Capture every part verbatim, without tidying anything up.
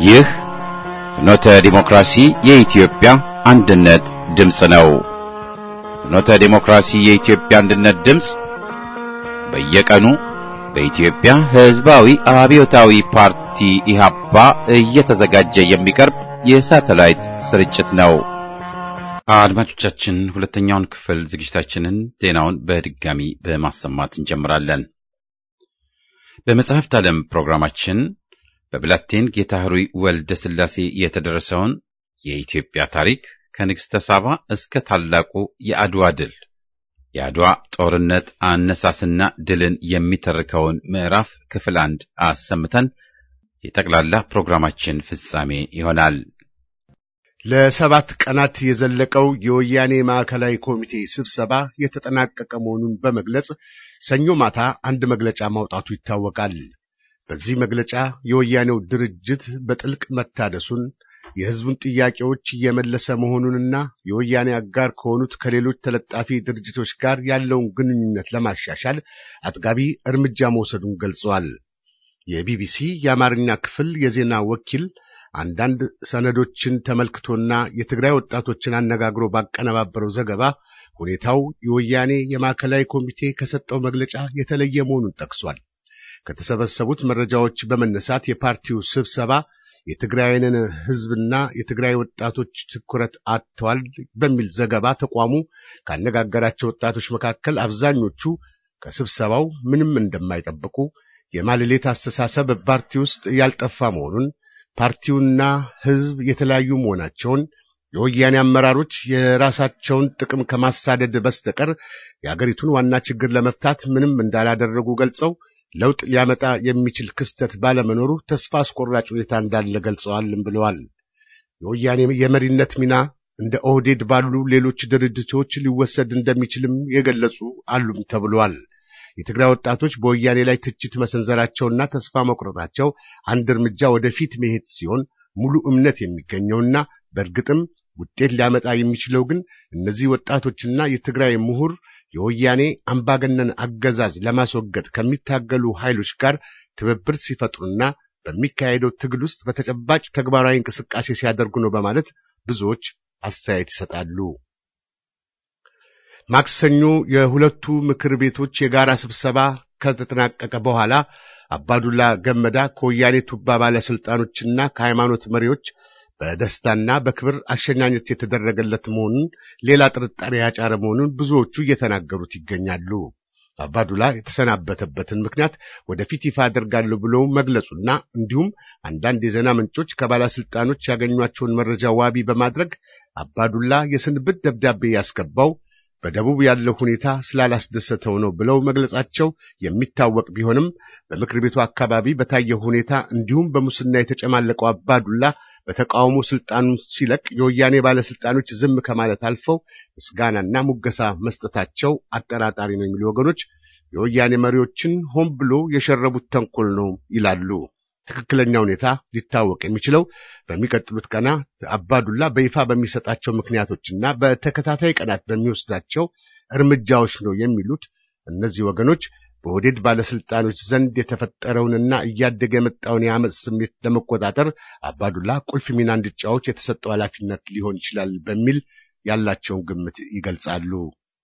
ይህ ፍኖተ ዲሞክራሲ የኢትዮጵያ አንድነት ድምፅ ነው። ፍኖተ ዲሞክራሲ የኢትዮጵያ አንድነት ድምፅ በየቀኑ በኢትዮጵያ ሕዝባዊ አብዮታዊ ፓርቲ ኢህአፓ እየተዘጋጀ የሚቀርብ የሳተላይት ስርጭት ነው። አድማጮቻችን፣ ሁለተኛውን ክፍል ዝግጅታችንን ዜናውን በድጋሚ በማሰማት እንጀምራለን። በመጽሐፍት ዓለም ፕሮግራማችን በብላቴን ጌታ ኅሩይ ወልደ ሥላሴ የተደረሰውን የኢትዮጵያ ታሪክ ከንግሥተ ሳባ እስከ ታላቁ የአድዋ ድል የአድዋ ጦርነት አነሳስና ድልን የሚተርከውን ምዕራፍ ክፍል አንድ አሰምተን የጠቅላላ ፕሮግራማችን ፍጻሜ ይሆናል። ለሰባት ቀናት የዘለቀው የወያኔ ማዕከላዊ ኮሚቴ ስብሰባ የተጠናቀቀ መሆኑን በመግለጽ ሰኞ ማታ አንድ መግለጫ ማውጣቱ ይታወቃል። በዚህ መግለጫ የወያኔው ድርጅት በጥልቅ መታደሱን፣ የሕዝቡን ጥያቄዎች እየመለሰ መሆኑንና የወያኔ አጋር ከሆኑት ከሌሎች ተለጣፊ ድርጅቶች ጋር ያለውን ግንኙነት ለማሻሻል አጥጋቢ እርምጃ መውሰዱን ገልጿል። የቢቢሲ የአማርኛ ክፍል የዜና ወኪል አንዳንድ ሰነዶችን ተመልክቶና የትግራይ ወጣቶችን አነጋግሮ ባቀነባበረው ዘገባ ሁኔታው የወያኔ የማዕከላዊ ኮሚቴ ከሰጠው መግለጫ የተለየ መሆኑን ጠቅሷል። ከተሰበሰቡት መረጃዎች በመነሳት የፓርቲው ስብሰባ የትግራይን ሕዝብና የትግራይ ወጣቶች ትኩረት አጥተዋል በሚል ዘገባ ተቋሙ ካነጋገራቸው ወጣቶች መካከል አብዛኞቹ ከስብሰባው ምንም እንደማይጠብቁ፣ የማልሌት አስተሳሰብ በፓርቲ ውስጥ ያልጠፋ መሆኑን፣ ፓርቲውና ሕዝብ የተለያዩ መሆናቸውን፣ የወያኔ አመራሮች የራሳቸውን ጥቅም ከማሳደድ በስተቀር የአገሪቱን ዋና ችግር ለመፍታት ምንም እንዳላደረጉ ገልጸው ለውጥ ሊያመጣ የሚችል ክስተት ባለመኖሩ ተስፋ አስቆራጭ ሁኔታ እንዳለ ገልጸዋልም ብለዋል። የወያኔ የመሪነት ሚና እንደ ኦህዴድ ባሉ ሌሎች ድርጅቶች ሊወሰድ እንደሚችልም የገለጹ አሉም ተብሏል። የትግራይ ወጣቶች በወያኔ ላይ ትችት መሰንዘራቸውና ተስፋ መቁረጣቸው አንድ እርምጃ ወደፊት መሄድ ሲሆን ሙሉ እምነት የሚገኘውና በእርግጥም ውጤት ሊያመጣ የሚችለው ግን እነዚህ ወጣቶችና የትግራይ ምሁር የወያኔ አምባገነን አገዛዝ ለማስወገድ ከሚታገሉ ኃይሎች ጋር ትብብር ሲፈጥሩና በሚካሄደው ትግል ውስጥ በተጨባጭ ተግባራዊ እንቅስቃሴ ሲያደርጉ ነው በማለት ብዙዎች አስተያየት ይሰጣሉ። ማክሰኞ የሁለቱ ምክር ቤቶች የጋራ ስብሰባ ከተጠናቀቀ በኋላ አባዱላ ገመዳ ከወያኔ ቱባ ባለስልጣኖችና ከሃይማኖት መሪዎች በደስታና በክብር አሸኛኘት የተደረገለት መሆኑን ሌላ ጥርጣሬ ያጫረ መሆኑን ብዙዎቹ እየተናገሩት ይገኛሉ። አባዱላ የተሰናበተበትን ምክንያት ወደፊት ይፋ አደርጋለሁ ብለው መግለጹና እንዲሁም አንዳንድ የዜና ምንጮች ከባለስልጣኖች ያገኟቸውን መረጃ ዋቢ በማድረግ አባዱላ የስንብት ደብዳቤ ያስገባው በደቡብ ያለው ሁኔታ ስላላስደሰተው ነው ብለው መግለጻቸው የሚታወቅ ቢሆንም በምክር ቤቱ አካባቢ በታየው ሁኔታ እንዲሁም በሙስና የተጨማለቀው አባዱላ በተቃውሞ ስልጣኑን ሲለቅ የወያኔ ባለስልጣኖች ዝም ከማለት አልፈው ምስጋናና ሙገሳ መስጠታቸው አጠራጣሪ ነው የሚሉ ወገኖች የወያኔ መሪዎችን ሆን ብሎ የሸረቡት ተንኮል ነው ይላሉ። ትክክለኛ ሁኔታ ሊታወቅ የሚችለው በሚቀጥሉት ቀናት አባዱላ በይፋ በሚሰጣቸው ምክንያቶችና በተከታታይ ቀናት በሚወስዳቸው እርምጃዎች ነው የሚሉት እነዚህ ወገኖች በኦህዴድ ባለስልጣኖች ዘንድ የተፈጠረውንና እያደገ የመጣውን የአመፅ ስሜት ለመቆጣጠር አባዱላ ቁልፍ ሚና እንዲጫወት የተሰጠው ኃላፊነት ሊሆን ይችላል በሚል ያላቸውን ግምት ይገልጻሉ።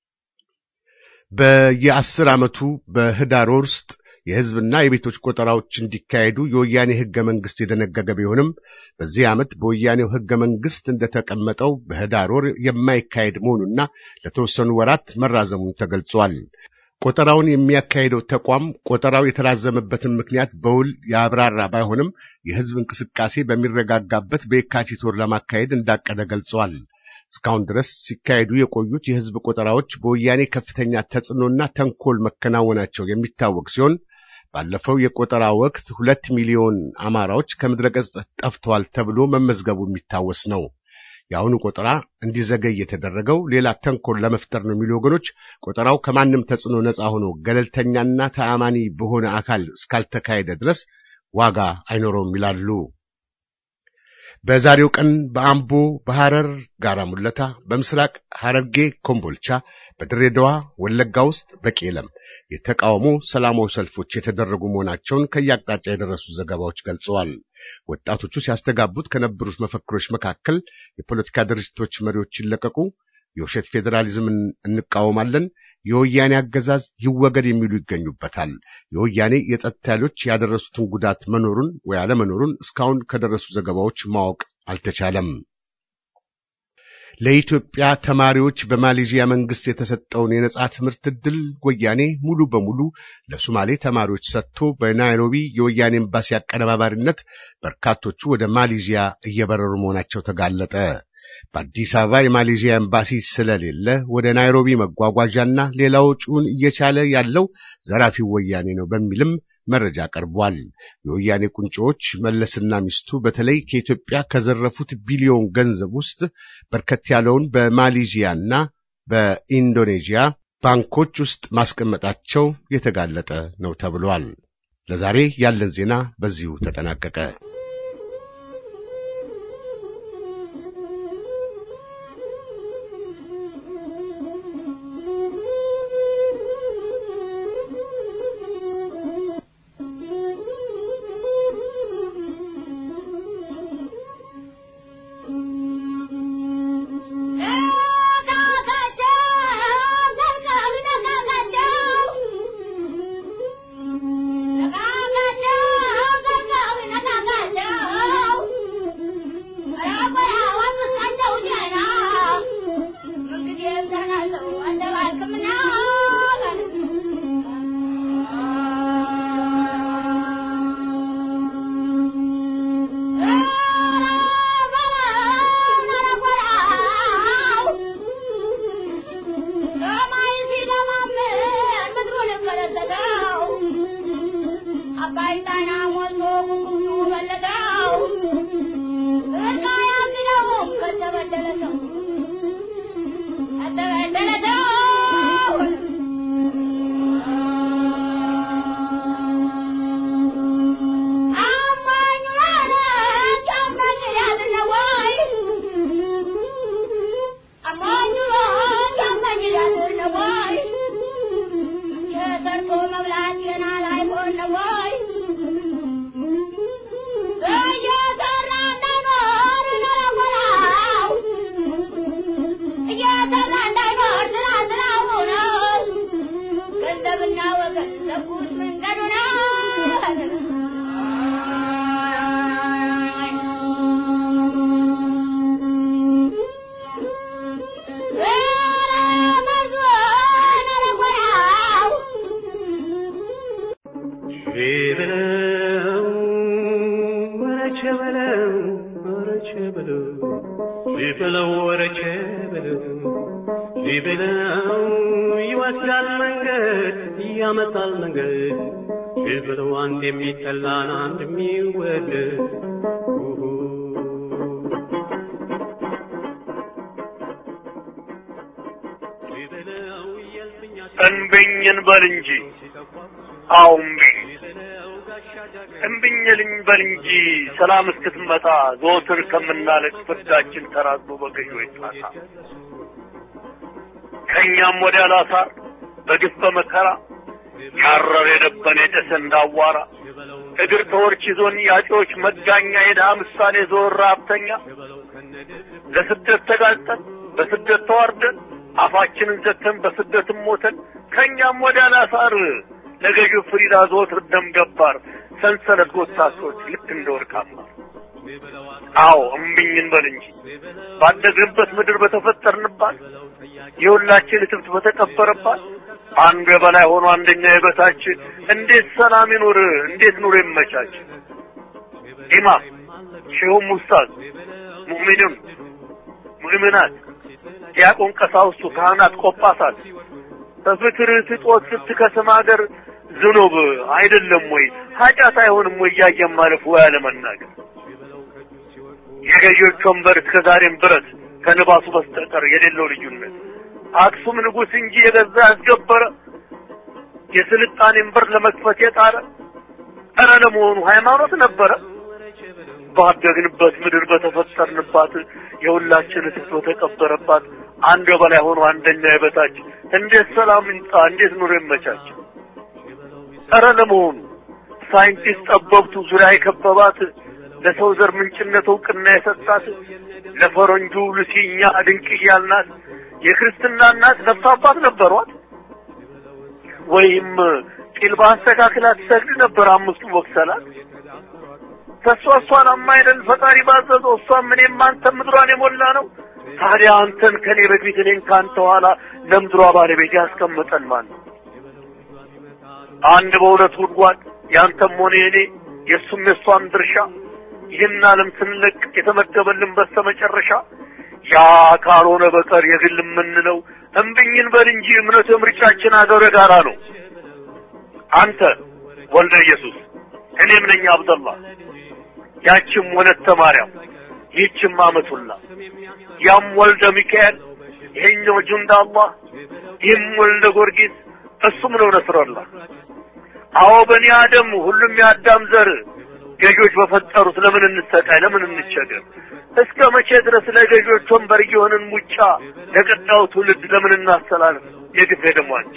በየአስር ዓመቱ በህዳር ወር ውስጥ የሕዝብና የቤቶች ቆጠራዎች እንዲካሄዱ የወያኔ ሕገ መንግሥት የደነገገ ቢሆንም በዚህ ዓመት በወያኔው ሕገ መንግሥት እንደተቀመጠው በህዳር ወር የማይካሄድ መሆኑና ለተወሰኑ ወራት መራዘሙን ተገልጿል። ቆጠራውን የሚያካሄደው ተቋም ቆጠራው የተራዘመበትን ምክንያት በውል ያብራራ ባይሆንም የሕዝብ እንቅስቃሴ በሚረጋጋበት በየካቲት ወር ለማካሄድ እንዳቀደ ገልጿል። እስካሁን ድረስ ሲካሄዱ የቆዩት የሕዝብ ቆጠራዎች በወያኔ ከፍተኛ ተጽዕኖና ተንኮል መከናወናቸው የሚታወቅ ሲሆን ባለፈው የቆጠራ ወቅት ሁለት ሚሊዮን አማራዎች ከምድረ ገጽ ጠፍተዋል ተብሎ መመዝገቡ የሚታወስ ነው። የአሁኑ ቆጠራ እንዲዘገይ የተደረገው ሌላ ተንኮል ለመፍጠር ነው የሚሉ ወገኖች ቆጠራው ከማንም ተጽዕኖ ነፃ ሆኖ ገለልተኛና ተአማኒ በሆነ አካል እስካልተካሄደ ድረስ ዋጋ አይኖረውም ይላሉ። በዛሬው ቀን በአምቦ በሐረር ጋራ ሙለታ በምስራቅ ሐረርጌ ኮምቦልቻ በድሬዳዋ ወለጋ ውስጥ በቄለም የተቃውሞ ሰላማዊ ሰልፎች የተደረጉ መሆናቸውን ከያቅጣጫ የደረሱ ዘገባዎች ገልጸዋል። ወጣቶቹ ሲያስተጋቡት ከነበሩት መፈክሮች መካከል የፖለቲካ ድርጅቶች መሪዎች ይለቀቁ፣ የውሸት ፌዴራሊዝምን እንቃወማለን፣ የወያኔ አገዛዝ ይወገድ የሚሉ ይገኙበታል። የወያኔ የጸጥታ ኃይሎች ያደረሱትን ጉዳት መኖሩን ወይ አለመኖሩን እስካሁን ከደረሱ ዘገባዎች ማወቅ አልተቻለም። ለኢትዮጵያ ተማሪዎች በማሌዥያ መንግስት የተሰጠውን የነጻ ትምህርት ዕድል ወያኔ ሙሉ በሙሉ ለሶማሌ ተማሪዎች ሰጥቶ በናይሮቢ የወያኔ ኤምባሲ አቀነባባሪነት በርካቶቹ ወደ ማሌዥያ እየበረሩ መሆናቸው ተጋለጠ። በአዲስ አበባ የማሌዥያ ኤምባሲ ስለሌለ ወደ ናይሮቢ መጓጓዣና ሌላው ወጪውን እየቻለ ያለው ዘራፊው ወያኔ ነው በሚልም መረጃ ቀርቧል። የወያኔ ቁንጮች መለስና ሚስቱ በተለይ ከኢትዮጵያ ከዘረፉት ቢሊዮን ገንዘብ ውስጥ በርከት ያለውን በማሌዥያና በኢንዶኔዥያ ባንኮች ውስጥ ማስቀመጣቸው የተጋለጠ ነው ተብሏል። ለዛሬ ያለን ዜና በዚሁ ተጠናቀቀ። እንብኝን በልንጂ አውምኝ እንብኝልኝ በልንጂ ሰላም እስክትመጣ ዘወትር ከምናለቅ ፍርዳችን ተራዝሞ በገዢዎች ጣሳ ከኛም ወዲያ ላሳር በግፍ በመከራ ያረረ የደበነ የጨሰ እንዳዋራ እግር ተወርች ይዞን ያጮች መጋኛ የድሃ ምሳሌ ዞር ሀብተኛ ለስደት ተጋልጠን በስደት ተዋርደን አፋችንን ዘተን በስደትም ሞተን ከኛም ወዲያ ላሳር ለገዢው ፍሪዳ ዘወትር ደም ገባር ሰንሰለት ጎታቶች ልክ እንደወርቃማ አዎ እምብኝን በል እንጂ ባደግንበት ምድር በተፈጠርንባት የሁላችን እትብት በተቀበረባት አንዱ የበላይ ሆኖ አንደኛ የበታች እንዴት ሰላም ይኑር እንዴት ኑሮ ይመቻች? ኢማም ሼሁም ኡስታዝ ሙእሚኑን ሙእሚናት ዲያቆን ቀሳውስቱ ካህናት ቆጳሳት በፍቅር ስጦት ስትከስም ሀገር ዝኑብ አይደለም ወይ ኃጢአት አይሆንም ወይ ያየም ማለፍ ወይ አለመናገር የገዢዎች ወንበር እስከዛሬም ብረት ከንባሱ በስተቀር የሌለው ልዩነት አክሱም ንጉስ እንጂ የገዛ ያስገበረ የስልጣኔን በር ለመክፈት የጣረ አረ ለመሆኑ ሃይማኖት ነበረ ባደግንበት ምድር በተፈጠርንባት የሁላችን እትብት ተቀበረባት አንድ በላይ ሆኖ አንደኛ የበታች እንዴት ሰላም እንጣ እንዴት ኑሮ ይመቻች ኧረ ለመሆኑ ሳይንቲስት ጠበብቱ ዙሪያ የከበባት ለሰው ዘር ምንጭነት እውቅና የሰጣት ለፈረንጁ ሉሲኛ ድንቅ ያልናት የክርስትና እናት ነፍስ አባት ነበሯት ወይም ቂልባ አስተካክላት ሰግድ ነበር አምስቱ ወክሰላት ተሷሷን አማይደል ፈጣሪ ባዘዘው እሷም ምንም አንተ ምድሯን የሞላ ነው ታዲያ አንተን ከኔ በፊት እኔን ካንተ ኋላ ለምድሯ ባለቤት ያስቀምጠን ማን አንድ በሁለት ጉድጓድ ያንተም ሆነ የኔ የሱም የሷም ድርሻ ይህን ዓለም ስንለቅ የተመደበልን በስተመጨረሻ ያ ካልሆነ በቀር የግል የምንለው እምብኝን በል እንጂ እምነቱ ምርጫችን አገረ ጋራ ነው አንተ ወልደ ኢየሱስ እኔም ነኝ አብደላህ ያችም ወለተ ማርያም ይህችም አመቱላ ያም ወልደ ሚካኤል ይሄኛው ጁንዳ አላህ ይህም ወልደ ጊዮርጊስ እሱም ነው ነስረላህ አዎ በኒ አደም ሁሉም ያዳም ዘር ገጆች በፈጠሩት ለምን እንሰቃይ ለምን እንቸገር እስከ መቼ ድረስ ለገጆች ወንበር ይሆንን ሙጫ ለቀጣው ትውልድ ለምን እናስተላልፍ የግፍ ደሟች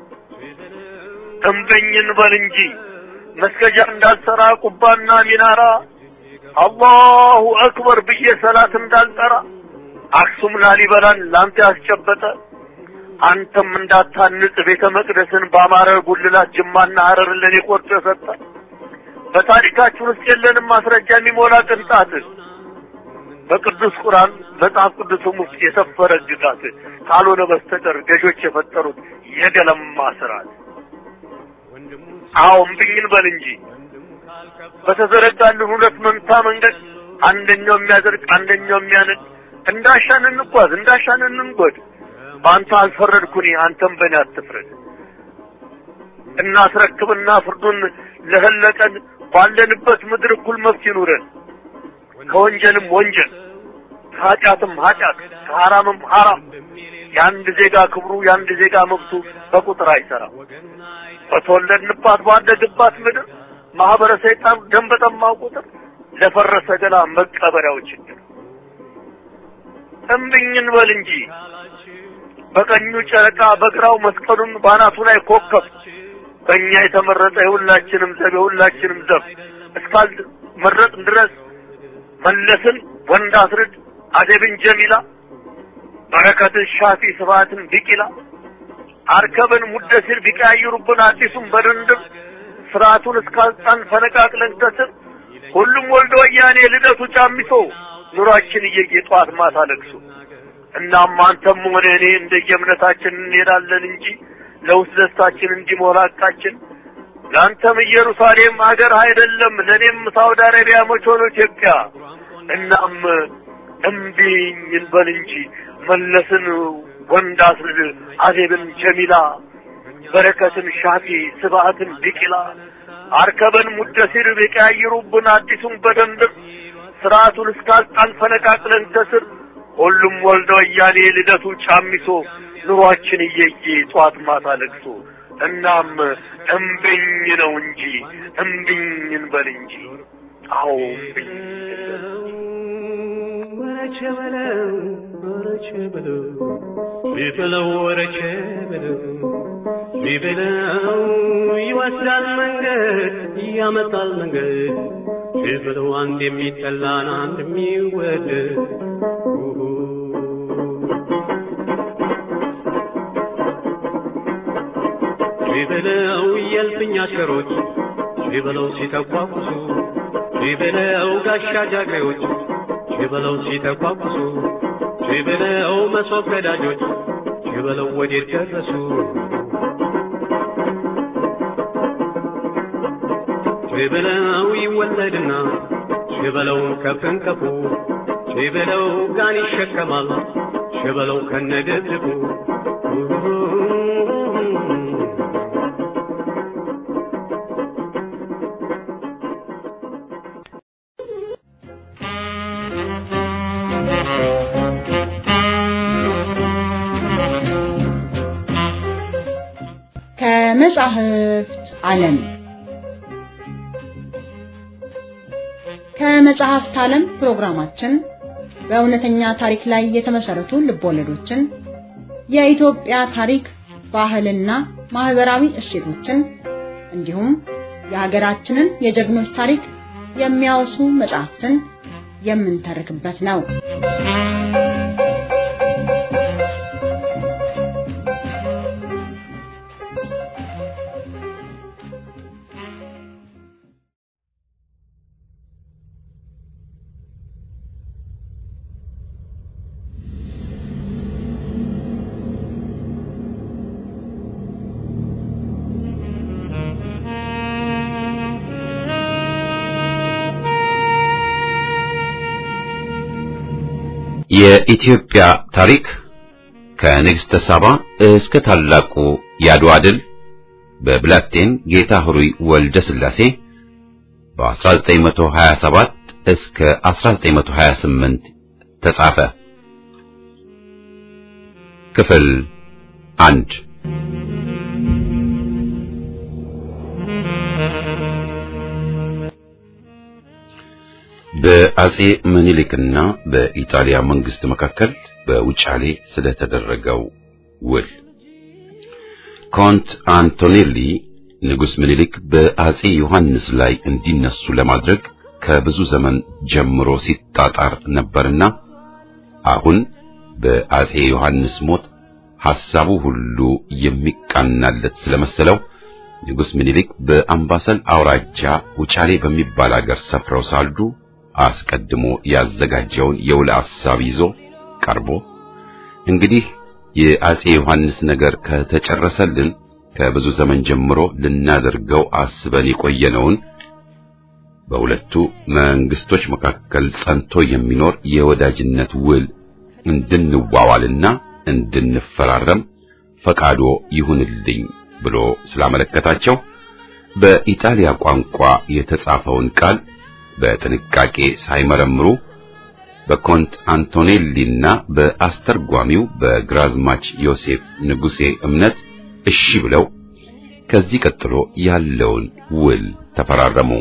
እምበኝን በል እንጂ መስገጃ እንዳልሰራ ቁባና ሚናራ አላሁ አክበር ብዬ ሰላት እንዳልጠራ አክሱም ላሊበላን ላንተ ያስጨበጠ አንተም እንዳታንጽ ቤተ መቅደስን ባማረ ጉልላት ጅማና ሐረር ለኔ ቆርጦ ሰጠ በታሪካችን ውስጥ የለንም ማስረጃ የሚሞላ ቅንጣት በቅዱስ ቁርአን መጽሐፍ ቅዱስም ውስጥ የሰፈረ ግጋት ካልሆነ በስተቀር ገጆች የፈጠሩት የገለማ ስራት አዎ እምብኝን በል እንጂ በተዘረጋልን ሁለት መንታ መንገድ አንደኛው የሚያደርግ አንደኛው የሚያነድ እንዳሻን እንጓዝ እንዳሻን እንንጎድ ባንተ አልፈረድኩኝ አንተም በእኔ አትፍረድ እናስረክብና ፍርዱን ለህለቀን ባለንበት ምድር እኩል መብት ይኑረን ከወንጀልም ወንጀል ከኃጢአትም ኃጢአት ከሐራምም ሐራም የአንድ ዜጋ ክብሩ የአንድ ዜጋ መብቱ በቁጥር አይሰራም በተወለድንባት ባደግባት ምድር ማህበረ ሰይጣን ደም በጠማው ቁጥር ለፈረሰ ገላ መቀበሪያው ችግር እምብኝን በል እንጂ በቀኙ ጨረቃ በግራው መስቀሉን ባናቱ ላይ ኮከብ በእኛ የተመረጠ የሁላችንም ዘብ የሁላችንም ዘብ እስካል መረጥ ድረስ መለስን ወንድ አስርድ አደብን ጀሚላ በረከትን ሻፊ ስብሐትን ቢቂላ አርከበን ሙደሲር ቢቀያይሩብን አዲሱን በድንድም ስርዓቱን እስካልጣን ፈነቃቅለን ከስር ሁሉም ወልዶ ወያኔ ልደቱ ጫሚሶ ኑሯችን እየጌጧት ማታ ለቅሶ እናም አንተም ሆነ እኔ እንደየእምነታችን እንሄዳለን እንጂ ለውስጥ ደስታችን እንዲሞላቃችን ላንተም ኢየሩሳሌም ሀገር አይደለም ለኔም ሳውዲ አረቢያ መቾን ኢትዮጵያ እናም እምቢኝ እንበል እንጂ መለስን ወንድ አስርድ አዜብን ጀሚላ በረከትን ሻፊ ስብሐትን ቢቂላ አርከበን ሙደሲር ቢቀያይሩብን አዲሱን በደንብ ስርዓቱን እስካልጣን ፈነቃቅለን ከስር ሁሉም ወልዶ ወያኔ ልደቱ ጫሚሶ ኑሯችን እየየ ጧት ማታ ለቅሶ እናም እምብኝ ነው እንጂ እምብኝ እንበል እንጂ አዎ እምብኝ ወረቸ በለው ወረቸ በለው ቢበለው ወረቸ በለው ቢበለው ይወስዳል መንገድ ያመጣል መንገድ ቢበለው አንድ የሚጠላን አንድ የሚወደድ ቢበለው የልፍኛ ሸሮች ቢበለው ሲተቋቁሱ ቢበለው ጋሻ ጃግሬዎች ቢበለው ሲተቋቁሱ ቢበለው መሶብ ገዳጆች ቢበለው ወዴት ደረሱ ቢበለው ይወለድና ቢበለው ከፍንከፉ ቢበለው ጋን ይሸከማል ቢበለው ከነደድቡ ከመጻሕፍት ዓለም በመጽሐፍት ዓለም ፕሮግራማችን በእውነተኛ ታሪክ ላይ የተመሰረቱ ልቦለዶችን፣ የኢትዮጵያ ታሪክ፣ ባህልና ማህበራዊ እሴቶችን እንዲሁም የሀገራችንን የጀግኖች ታሪክ የሚያወሱ መጽሐፍትን የምንተርክበት ነው። የኢትዮጵያ ታሪክ ከንግሥተ ሳባ እስከ ታላቁ የአድዋ ድል በብላቴን ጌታ ኅሩይ ወልደ ሥላሴ በ1927 እስከ አስራ ዘጠኝ መቶ ሀያ ስምንት ተጻፈ። ክፍል አንድ። በአጼ ምኒልክና በኢጣሊያ መንግስት መካከል በውጫሌ ስለተደረገው ውል። ኮንት አንቶኔሊ ንጉስ ምኒልክ በአጼ ዮሐንስ ላይ እንዲነሱ ለማድረግ ከብዙ ዘመን ጀምሮ ሲጣጣር ነበርና አሁን በአጼ ዮሐንስ ሞት ሐሳቡ ሁሉ የሚቃናለት ስለመሰለው ንጉስ ምኒልክ በአምባሰል አውራጃ ውጫሌ በሚባል አገር ሰፍረው ሳሉ አስቀድሞ ያዘጋጀውን የውል ሐሳብ ይዞ ቀርቦ እንግዲህ የአጼ ዮሐንስ ነገር ከተጨረሰልን ከብዙ ዘመን ጀምሮ ልናደርገው አስበን የቆየነውን በሁለቱ መንግስቶች መካከል ጸንቶ የሚኖር የወዳጅነት ውል እንድንዋዋልና እንድንፈራረም ፈቃዶ ይሁንልኝ ብሎ ስላመለከታቸው በኢጣሊያ ቋንቋ የተጻፈውን ቃል በጥንቃቄ ሳይመረምሩ በኮንት አንቶኔሊና በአስተርጓሚው በግራዝማች ዮሴፍ ንጉሴ እምነት እሺ ብለው ከዚህ ቀጥሎ ያለውን ውል ተፈራረሙ።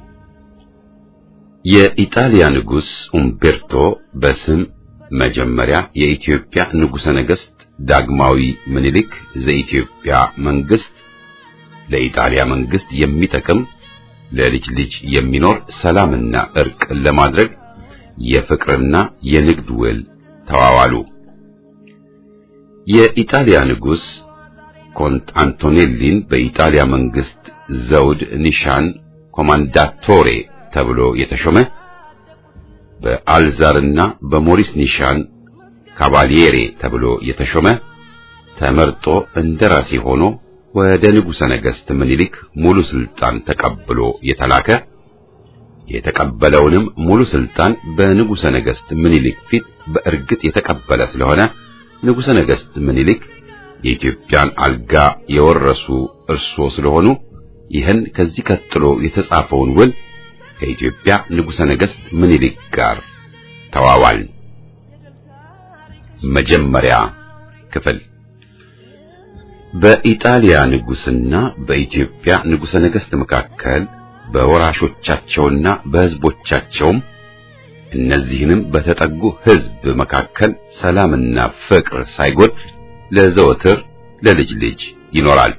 የኢጣሊያ ንጉስ ኡምቤርቶ በስም መጀመሪያ የኢትዮጵያ ንጉሠ ነገሥት ዳግማዊ ምኒልክ ዘኢትዮጵያ መንግስት ለኢጣሊያ መንግስት የሚጠቅም ለልጅ ልጅ የሚኖር ሰላምና እርቅ ለማድረግ የፍቅርና የንግድ ውል ተዋዋሉ። የኢጣሊያ ንጉስ ኮንት አንቶኔሊን በኢጣሊያ መንግስት ዘውድ ኒሻን ኮማንዳቶሬ ተብሎ የተሾመ፣ በአልዛርና በሞሪስ ኒሻን ካቫሊየሬ ተብሎ የተሾመ ተመርጦ እንደራሴ ሆኖ ወደ ንጉሠ ነገሥት ምኒልክ ሙሉ ስልጣን ተቀብሎ የተላከ፣ የተቀበለውንም ሙሉ ስልጣን በንጉሠ ነገሥት ምኒልክ ፊት በእርግጥ የተቀበለ ስለሆነ ንጉሠ ነገሥት ምኒልክ የኢትዮጵያን አልጋ የወረሱ እርሶ ስለሆኑ ይህን ከዚህ ቀጥሎ የተጻፈውን ውል ከኢትዮጵያ ንጉሠ ነገሥት ምኒልክ ጋር ተዋዋል። መጀመሪያ ክፍል። በኢጣሊያ ንጉስና በኢትዮጵያ ንጉሠ ነገሥት መካከል በወራሾቻቸውና በሕዝቦቻቸውም እነዚህንም በተጠጉ ሕዝብ መካከል ሰላምና ፍቅር ሳይጎድ ለዘወትር ለልጅ ልጅ ይኖራል።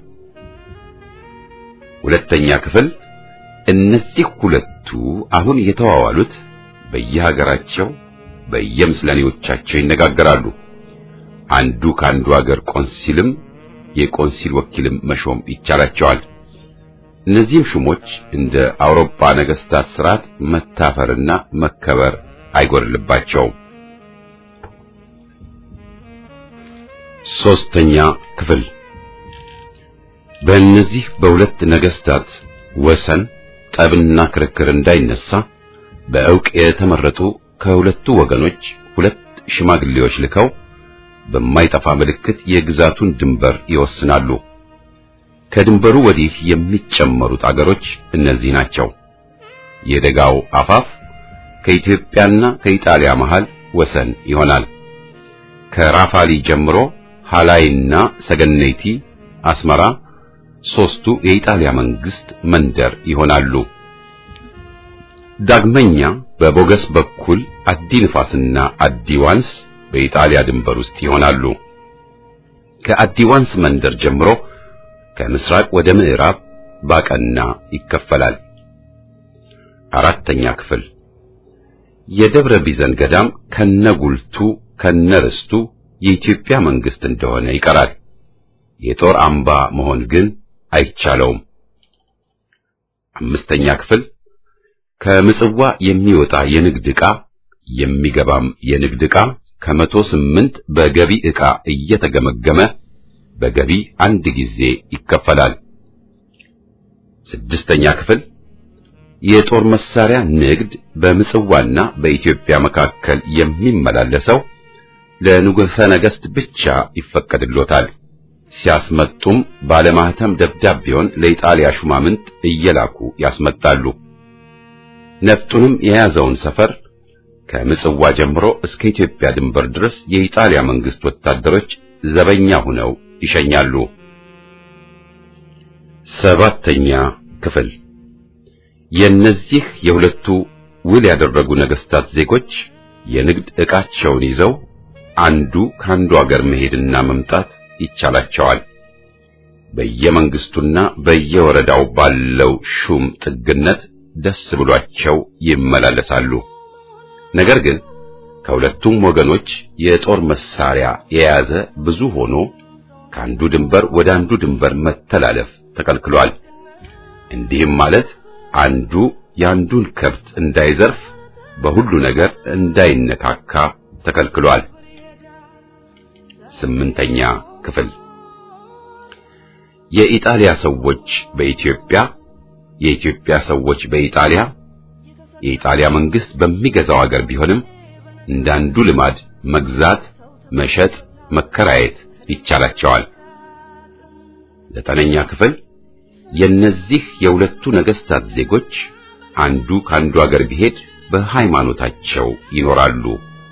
ሁለተኛ ክፍል። እነዚህ ሁለቱ አሁን የተዋዋሉት በየሀገራቸው በየምስለኔዎቻቸው ይነጋገራሉ። አንዱ ካንዱ ሀገር ቆንሲልም የቆንሲል ወኪልም መሾም ይቻላቸዋል። እነዚህም ሹሞች እንደ አውሮፓ ነገስታት ሥርዓት መታፈርና መከበር አይጎድልባቸውም። ሶስተኛ ክፍል። በእነዚህ በሁለት ነገስታት ወሰን ጠብና ክርክር እንዳይነሳ በእውቅ የተመረጡ ከሁለቱ ወገኖች ሁለት ሽማግሌዎች ልከው በማይጠፋ ምልክት የግዛቱን ድንበር ይወስናሉ። ከድንበሩ ወዲህ የሚጨመሩት አገሮች እነዚህ ናቸው። የደጋው አፋፍ ከኢትዮጵያና ከኢጣሊያ መሃል ወሰን ይሆናል። ከራፋሊ ጀምሮ ሃላይና ሰገነይቲ፣ አስመራ ሶስቱ የኢጣሊያ መንግስት መንደር ይሆናሉ። ዳግመኛ በቦገስ በኩል አዲ ንፋስና አዲ ዋንስ በኢጣሊያ ድንበር ውስጥ ይሆናሉ። ከአዲ ዋንስ መንደር ጀምሮ ከምስራቅ ወደ ምዕራብ ባቀና ይከፈላል። አራተኛ ክፍል የደብረ ቢዘን ገዳም ከነጉልቱ ከነርስቱ የኢትዮጵያ መንግስት እንደሆነ ይቀራል። የጦር አምባ መሆን ግን አይቻለውም። አምስተኛ ክፍል ከምጽዋ የሚወጣ የንግድ ዕቃ የሚገባም የንግድ ዕቃ ከመቶ ስምንት በገቢ ዕቃ እየተገመገመ በገቢ አንድ ጊዜ ይከፈላል። ስድስተኛ ክፍል የጦር መሳሪያ ንግድ በምጽዋና በኢትዮጵያ መካከል የሚመላለሰው ለንጉሠ ነገሥት ብቻ ይፈቀድሎታል። ሲያስመጡም ባለማህተም ደብዳቤውን ለኢጣሊያ ሹማምንት እየላኩ ያስመጣሉ። ነፍጡንም የያዘውን ሰፈር ከምጽዋ ጀምሮ እስከ ኢትዮጵያ ድንበር ድረስ የኢጣሊያ መንግስት ወታደሮች ዘበኛ ሆነው ይሸኛሉ። ሰባተኛ ክፍል የነዚህ የሁለቱ ውል ያደረጉ ነገስታት ዜጎች የንግድ ዕቃቸውን ይዘው አንዱ ካንዱ አገር መሄድና መምጣት ይቻላቸዋል። በየመንግስቱና በየወረዳው ባለው ሹም ጥግነት ደስ ብሏቸው ይመላለሳሉ። ነገር ግን ከሁለቱም ወገኖች የጦር መሳሪያ የያዘ ብዙ ሆኖ ካንዱ ድንበር ወደ አንዱ ድንበር መተላለፍ ተከልክሏል። እንዲህም ማለት አንዱ ያንዱን ከብት እንዳይዘርፍ በሁሉ ነገር እንዳይነካካ ተከልክሏል። ስምንተኛ ክፍል የኢጣሊያ ሰዎች በኢትዮጵያ የኢትዮጵያ ሰዎች በኢጣሊያ የኢጣሊያ መንግስት በሚገዛው ሀገር ቢሆንም እንዳንዱ ልማድ መግዛት፣ መሸጥ፣ መከራየት ይቻላቸዋል። ዘጠነኛ ክፍል የነዚህ የሁለቱ ነገስታት ዜጎች አንዱ ካንዱ ሀገር ቢሄድ በሃይማኖታቸው ይኖራሉ።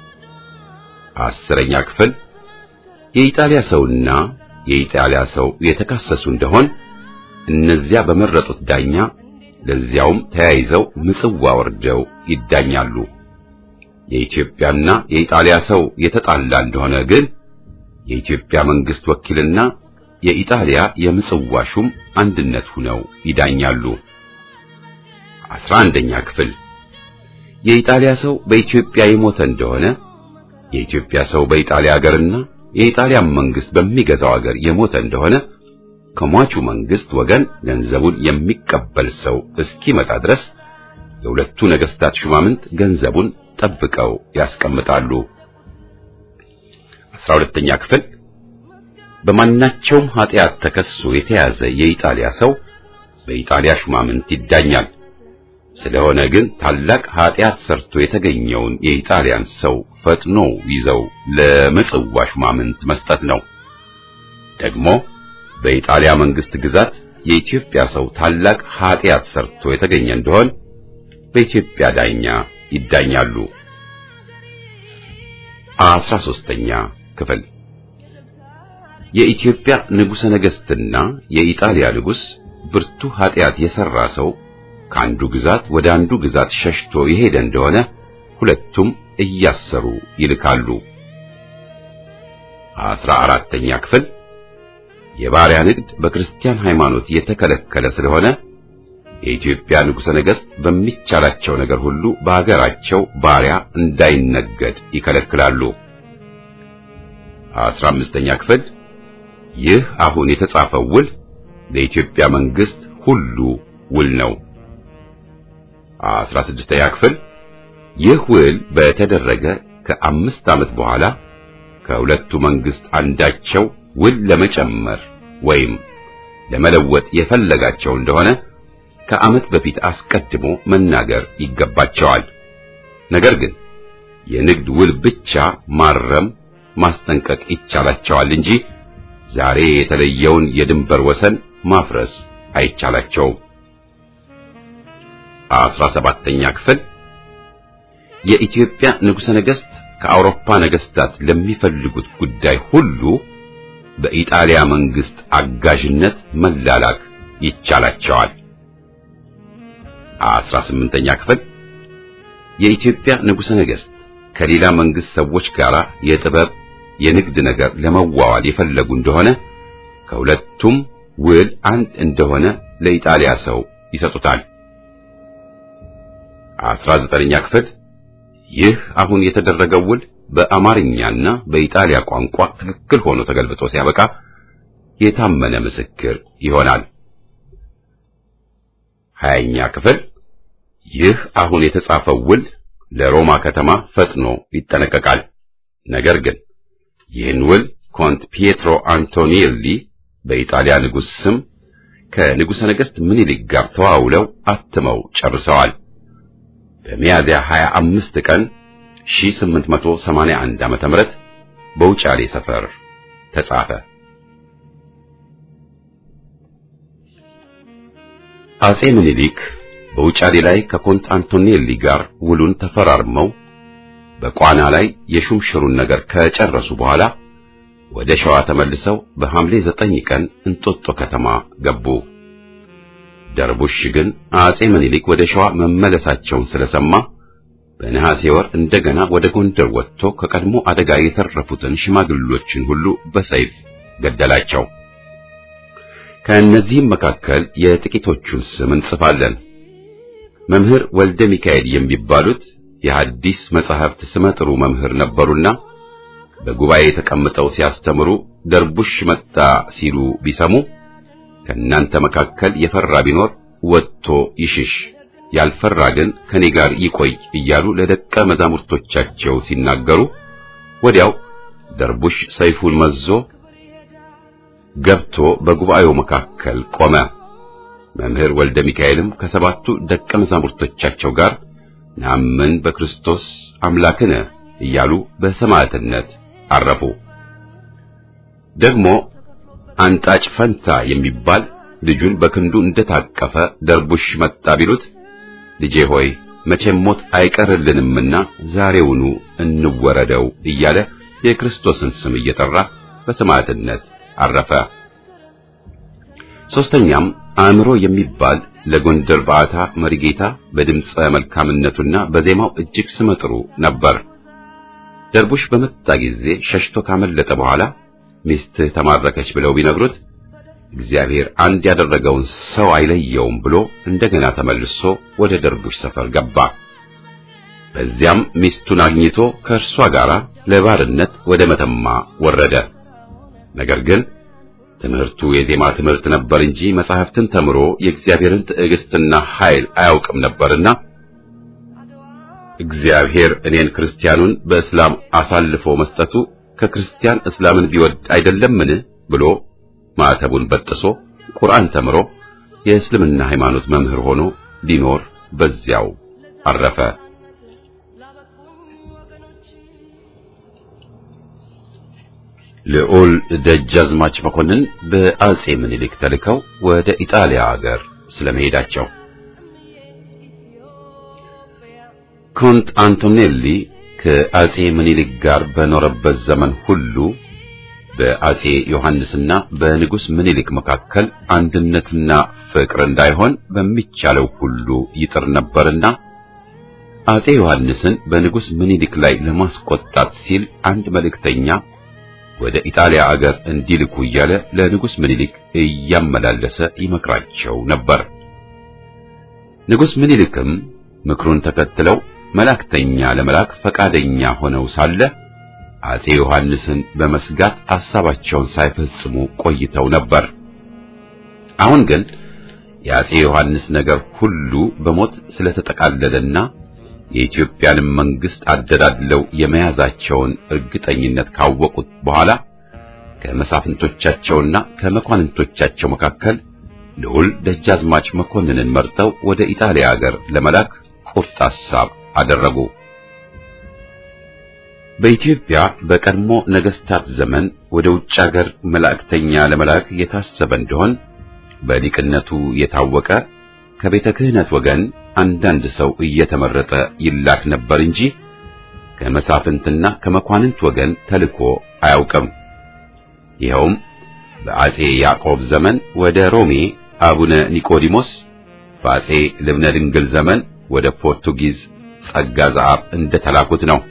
አስረኛ ክፍል የኢጣሊያ ሰውና የኢጣሊያ ሰው የተካሰሱ እንደሆን እነዚያ በመረጡት ዳኛ ለዚያውም ተያይዘው ምጽዋ ወርደው ይዳኛሉ። የኢትዮጵያና የኢጣሊያ ሰው የተጣላ እንደሆነ ግን የኢትዮጵያ መንግስት ወኪልና የኢጣሊያ የምጽዋ ሹም አንድነት ሆነው ይዳኛሉ። አስራ አንደኛ ክፍል የኢጣሊያ ሰው በኢትዮጵያ የሞተ እንደሆነ የኢትዮጵያ ሰው በኢጣሊያ ሀገርና የኢጣሊያ መንግስት በሚገዛው ሀገር የሞተ እንደሆነ ከሟቹ መንግስት ወገን ገንዘቡን የሚቀበል ሰው እስኪመጣ ድረስ የሁለቱ ነገስታት ሹማምንት ገንዘቡን ጠብቀው ያስቀምጣሉ። አስራ ሁለተኛ ክፍል በማናቸውም ኃጢአት ተከሶ የተያዘ የኢጣሊያ ሰው በኢጣሊያ ሹማምንት ይዳኛል። ስለሆነ ግን ታላቅ ኃጢአት ሰርቶ የተገኘውን የኢጣሊያን ሰው ፈጥኖ ይዘው ለምጽዋ ሹማምንት መስጠት ነው። ደግሞ በኢጣሊያ መንግስት ግዛት የኢትዮጵያ ሰው ታላቅ ኃጢአት ሰርቶ የተገኘ እንደሆን በኢትዮጵያ ዳኛ ይዳኛሉ። አስራ ሦስተኛ ክፍል የኢትዮጵያ ንጉሠ ነገሥትና የኢጣሊያ ንጉሥ ብርቱ ኃጢአት የሠራ ሰው ከአንዱ ግዛት ወደ አንዱ ግዛት ሸሽቶ የሄደ እንደሆነ ሁለቱም እያሰሩ ይልካሉ። አስራ አራተኛ ክፍል የባሪያ ንግድ በክርስቲያን ሃይማኖት የተከለከለ ስለሆነ የኢትዮጵያ ንጉሠ ነገሥት በሚቻላቸው ነገር ሁሉ በአገራቸው ባሪያ እንዳይነገድ ይከለክላሉ። አስራ አምስተኛ ክፍል ይህ አሁን የተጻፈው ውል ለኢትዮጵያ መንግስት ሁሉ ውል ነው። አስራ ስድስተኛ ክፍል ይህ ውል በተደረገ ከአምስት ዓመት በኋላ ከሁለቱ መንግስት አንዳቸው ውል ለመጨመር ወይም ለመለወጥ የፈለጋቸው እንደሆነ ከዓመት በፊት አስቀድሞ መናገር ይገባቸዋል። ነገር ግን የንግድ ውል ብቻ ማረም ማስጠንቀቅ ይቻላቸዋል እንጂ ዛሬ የተለየውን የድንበር ወሰን ማፍረስ አይቻላቸውም። አስራ ሰባተኛ ክፍል የኢትዮጵያ ንጉሠ ነገሥት ከአውሮፓ ነገሥታት ለሚፈልጉት ጉዳይ ሁሉ በኢጣሊያ መንግስት አጋዥነት መላላክ ይቻላቸዋል። አስራ ስምንተኛ ክፍል የኢትዮጵያ ንጉሠ ነገሥት ከሌላ መንግስት ሰዎች ጋር የጥበብ የንግድ ነገር ለመዋዋል የፈለጉ እንደሆነ ከሁለቱም ውል አንድ እንደሆነ ለኢጣሊያ ሰው ይሰጡታል። አስራ ዘጠነኛ ክፍል ይህ አሁን የተደረገው ውል በአማርኛና በኢጣሊያ ቋንቋ ትክክል ሆኖ ተገልብጦ ሲያበቃ የታመነ ምስክር ይሆናል። ሀያኛ ክፍል ይህ አሁን የተጻፈው ውል ለሮማ ከተማ ፈጥኖ ይጠነቀቃል። ነገር ግን ይህን ውል ኮንት ፒየትሮ አንቶኒሊ በኢጣሊያ ንጉሥ ስም ከንጉሠ ነገሥት ምኒልክ ጋር ተዋውለው አትመው ጨርሰዋል። በሚያዝያ ሀያ አምስት ቀን ሺህ ስምንት መቶ ሰማንያ አንድ ዓመተ ምህረት በውጫሌ ሰፈር ተጻፈ። አጼ ምኒልክ በውጫሌ ላይ ከኮንት አንቶኒሊ ጋር ውሉን ተፈራርመው በቋና ላይ የሹምሽሩን ነገር ከጨረሱ በኋላ ወደ ሸዋ ተመልሰው በሐምሌ ዘጠኝ ቀን እንጦጦ ከተማ ገቡ። ደርቡሽ ግን አጼ ምኒልክ ወደ ሸዋ መመለሳቸውን ስለሰማ በነሐሴ ወር እንደገና ወደ ጎንደር ወጥቶ ከቀድሞ አደጋ የተረፉትን ሽማግሌዎችን ሁሉ በሰይፍ ገደላቸው። ከእነዚህም መካከል የጥቂቶቹን ስም እንጽፋለን። መምህር ወልደ ሚካኤል የሚባሉት የሐዲስ መጻሕፍት ስመጥሩ መምህር ነበሩና በጉባኤ ተቀምጠው ሲያስተምሩ ደርቡሽ መጣ ሲሉ ቢሰሙ ከእናንተ መካከል የፈራ ቢኖር ወጥቶ ይሽሽ፣ ያልፈራ ግን ከኔ ጋር ይቆይ እያሉ ለደቀ መዛሙርቶቻቸው ሲናገሩ ወዲያው ደርቡሽ ሰይፉን መዞ ገብቶ በጉባኤው መካከል ቆመ። መምህር ወልደ ሚካኤልም ከሰባቱ ደቀ መዛሙርቶቻቸው ጋር ናምን በክርስቶስ አምላክነ እያሉ በሰማዕትነት አረፉ። ደግሞ አንጣጭ ፈንታ የሚባል ልጁን በክንዱ እንደታቀፈ ደርቡሽ መጣ ቢሉት ልጄ ሆይ መቼም ሞት አይቀርልንምና ዛሬውኑ እንወረደው እያለ የክርስቶስን ስም እየጠራ በሰማዕትነት አረፈ። ሶስተኛም አእምሮ የሚባል ለጎንደር ባታ መሪጌታ በድምጸ መልካምነቱና በዜማው እጅግ ስመጥሩ ነበር። ደርቡሽ በመጣ ጊዜ ሸሽቶ ካመለጠ በኋላ ሚስትህ ተማረከች ብለው ቢነግሩት እግዚአብሔር አንድ ያደረገውን ሰው አይለየውም ብሎ እንደገና ተመልሶ ወደ ደርቡሽ ሰፈር ገባ። በዚያም ሚስቱን አግኝቶ ከእርሷ ጋር ለባርነት ወደ መተማ ወረደ። ነገር ግን ትምህርቱ የዜማ ትምህርት ነበር እንጂ መጻሕፍትን ተምሮ የእግዚአብሔርን ትዕግስትና ኃይል አያውቅም ነበርና እግዚአብሔር እኔን ክርስቲያኑን በእስላም አሳልፎ መስጠቱ ከክርስቲያን እስላምን ቢወድ አይደለምን ብሎ ማዕተቡን በጥሶ ቁርአን ተምሮ የእስልምና ሃይማኖት መምህር ሆኖ ሊኖር በዚያው አረፈ። ልዑል ደጃዝማች መኮንን በአጼ ምኒልክ ተልከው ወደ ኢጣሊያ ሀገር ስለመሄዳቸው ኮንት አንቶኔሊ ከአጼ ምኒልክ ጋር በኖረበት ዘመን ሁሉ በአጼ ዮሐንስና በንጉስ ምኒልክ መካከል አንድነትና ፍቅር እንዳይሆን በሚቻለው ሁሉ ይጥር ነበርና አጼ ዮሐንስን በንጉስ ምኒልክ ላይ ለማስቆጣት ሲል አንድ መልእክተኛ ወደ ኢጣሊያ አገር እንዲልኩ እያለ ለንጉስ ምኒልክ እያመላለሰ ይመክራቸው ነበር። ንጉስ ምኒልክም ምክሩን ተከትለው መልእክተኛ ለመላክ ፈቃደኛ ሆነው ሳለ አጼ ዮሐንስን በመስጋት ሐሳባቸውን ሳይፈጽሙ ቆይተው ነበር። አሁን ግን የአጼ ዮሐንስ ነገር ሁሉ በሞት ስለተጠቃለለና የኢትዮጵያን መንግስት አደላድለው የመያዛቸውን እርግጠኝነት ካወቁት በኋላ ከመሳፍንቶቻቸውና ከመኳንንቶቻቸው መካከል ልዑል ደጃዝማች መኮንንን መርጠው ወደ ኢጣሊያ ሀገር ለመላክ ቁርጥ ሐሳብ አደረጉ። በኢትዮጵያ በቀድሞ ነገስታት ዘመን ወደ ውጭ ሀገር መልእክተኛ ለመላክ የታሰበ እንደሆን በሊቅነቱ የታወቀ ከቤተ ክህነት ወገን አንዳንድ ሰው እየተመረጠ ይላክ ነበር እንጂ ከመሳፍንትና ከመኳንንት ወገን ተልኮ አያውቅም። ይኸውም በአጼ ያዕቆብ ዘመን ወደ ሮሜ አቡነ ኒቆዲሞስ፣ በአጼ ልብነ ድንግል ዘመን ወደ ፖርቱጊዝ ጸጋ ዘአብ እንደተላኩት ነው።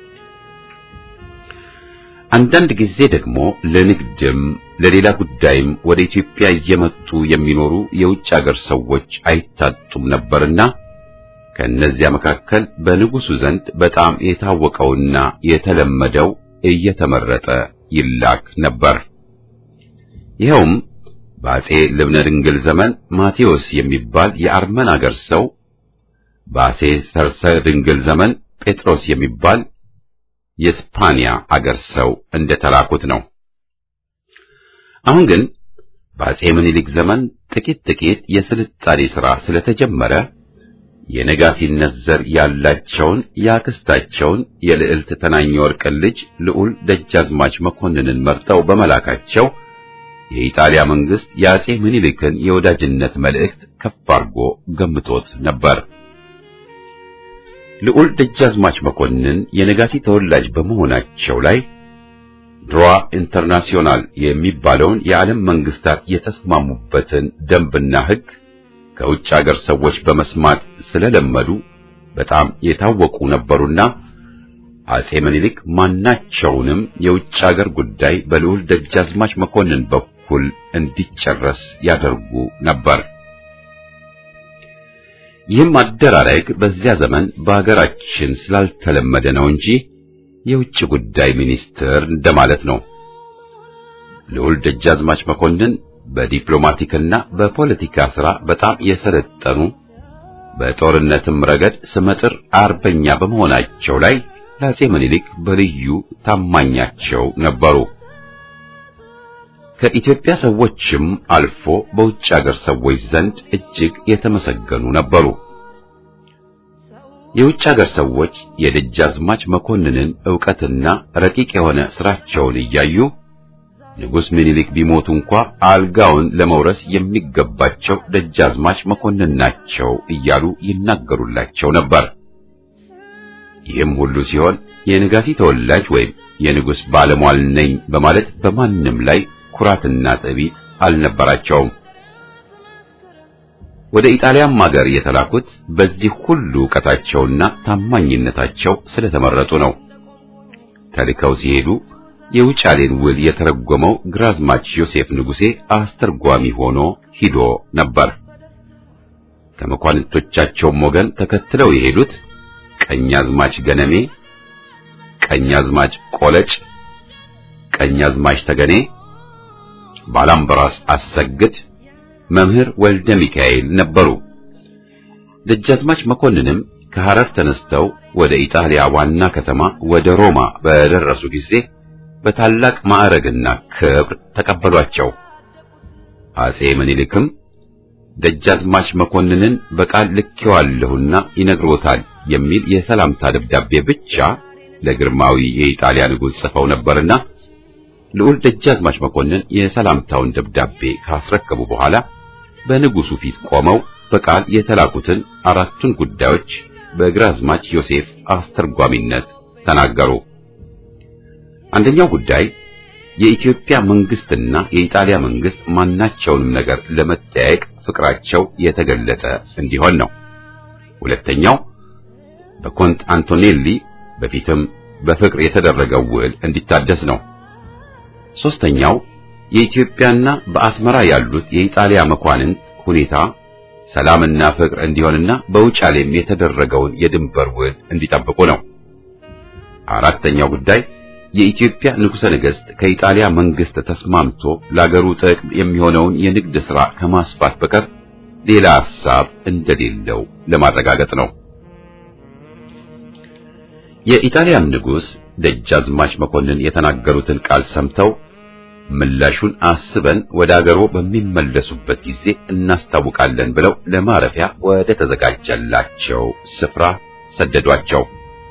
አንዳንድ ጊዜ ደግሞ ለንግድም ለሌላ ጉዳይም ወደ ኢትዮጵያ እየመጡ የሚኖሩ የውጭ አገር ሰዎች አይታጡም ነበርና ከነዚያ መካከል በንጉሱ ዘንድ በጣም የታወቀውና የተለመደው እየተመረጠ ይላክ ነበር። ይኸውም በአጼ ልብነ ድንግል ዘመን ማቴዎስ የሚባል የአርመን አገር ሰው፣ በአጼ ሰርሰ ድንግል ዘመን ጴጥሮስ የሚባል የስፓኒያ አገር ሰው እንደተላኩት ነው። አሁን ግን በአጼ ምኒልክ ዘመን ጥቂት ጥቂት የስልጣኔ ሥራ ስለተጀመረ የነጋሲነት ዘር ያላቸውን ያክስታቸውን የልዕልት ተናኘ ወርቅን ልጅ ልዑል ደጃዝማች መኮንንን መርጠው በመላካቸው የኢጣሊያ መንግስት የአጼ ምኒልክን የወዳጅነት መልእክት ከፍ አድርጎ ገምቶት ነበር። ልዑል ደጃዝማች መኮንን የነጋሲ ተወላጅ በመሆናቸው ላይ ድሯ ኢንተርናሽናል የሚባለውን የዓለም መንግስታት የተስማሙበትን ደንብና ሕግ ከውጭ አገር ሰዎች በመስማት ስለለመዱ በጣም የታወቁ ነበሩና አጼ ምኒልክ ማናቸውንም የውጭ አገር ጉዳይ በልዑል ደጃዝማች መኮንን በኩል እንዲጨረስ ያደርጉ ነበር። ይህም አደራረግ በዚያ ዘመን በአገራችን ስላልተለመደ ነው እንጂ የውጭ ጉዳይ ሚኒስትር እንደማለት ነው። ልዑል ደጃዝማች መኮንን በዲፕሎማቲክና በፖለቲካ ሥራ በጣም የሰለጠኑ በጦርነትም ረገድ ስመጥር አርበኛ በመሆናቸው ላይ ለአጼ ምኒልክ በልዩ ታማኛቸው ነበሩ። ከኢትዮጵያ ሰዎችም አልፎ በውጭ አገር ሰዎች ዘንድ እጅግ የተመሰገኑ ነበሩ። የውጭ አገር ሰዎች የደጃዝማች መኮንንን ዕውቀትና ረቂቅ የሆነ ሥራቸውን እያዩ ንጉሥ ምኒልክ ቢሞቱ እንኳ አልጋውን ለመውረስ የሚገባቸው ደጃዝማች መኮንን ናቸው እያሉ ይናገሩላቸው ነበር። ይህም ሁሉ ሲሆን የነጋሲ ተወላጅ ወይም የንጉሥ ባለሟል ነኝ በማለት በማንም ላይ ኩራትና ትዕቢት አልነበራቸውም። ወደ ኢጣሊያም ሀገር የተላኩት በዚህ ሁሉ ዕውቀታቸውና ታማኝነታቸው ስለተመረጡ ነው። ተልከው ሲሄዱ የውጫሌን ውል የተረጎመው ግራዝማች ዮሴፍ ንጉሴ አስተርጓሚ ሆኖ ሂዶ ነበር። ከመኳንንቶቻቸውም ወገን ተከትለው የሄዱት ቀኛዝማች ገነሜ፣ ቀኛዝማች ቆለጭ፣ ቀኛዝማች ተገኔ፣ ባላምበራስ አሰግድ፣ መምህር ወልደ ሚካኤል ነበሩ። ደጃዝማች መኮንንም ከሐረር ተነስተው ወደ ኢጣሊያ ዋና ከተማ ወደ ሮማ በደረሱ ጊዜ በታላቅ ማዕረግና ክብር ተቀበሏቸው። አጼ ምኒልክም ደጃዝማች መኮንንን በቃል ልኬዋለሁና ይነግሮታል የሚል የሰላምታ ደብዳቤ ብቻ ለግርማዊ የኢጣሊያ ንጉሥ ጽፈው ነበርና ልዑል ደጃዝማች መኮንን የሰላምታውን ደብዳቤ ካስረከቡ በኋላ በንጉሱ ፊት ቆመው በቃል የተላኩትን አራቱን ጉዳዮች በግራዝማች ዮሴፍ አስተርጓሚነት ተናገሩ። አንደኛው ጉዳይ የኢትዮጵያ መንግስትና የኢጣሊያ መንግስት ማናቸውንም ነገር ለመጠያየቅ ፍቅራቸው የተገለጠ እንዲሆን ነው። ሁለተኛው በኮንት አንቶኔሊ በፊትም በፍቅር የተደረገው ውል እንዲታደስ ነው። ሶስተኛው የኢትዮጵያና በአስመራ ያሉት የኢጣሊያ መኳንንት ሁኔታ ሰላምና ፍቅር እንዲሆንና በውጫሌም የተደረገውን የድንበር ውል እንዲጠብቁ ነው። አራተኛው ጉዳይ የኢትዮጵያ ንጉሠ ነገሥት ከኢጣሊያ መንግስት ተስማምቶ ለአገሩ ጥቅም የሚሆነውን የንግድ ሥራ ከማስፋት በቀር ሌላ ሐሳብ እንደሌለው ለማረጋገጥ ነው። የኢጣሊያም ንጉሥ ደጃዝማች መኮንን የተናገሩትን ቃል ሰምተው ምላሹን አስበን ወደ አገሩ በሚመለሱበት ጊዜ እናስታውቃለን ብለው ለማረፊያ ወደ ተዘጋጀላቸው ስፍራ ሰደዷቸው።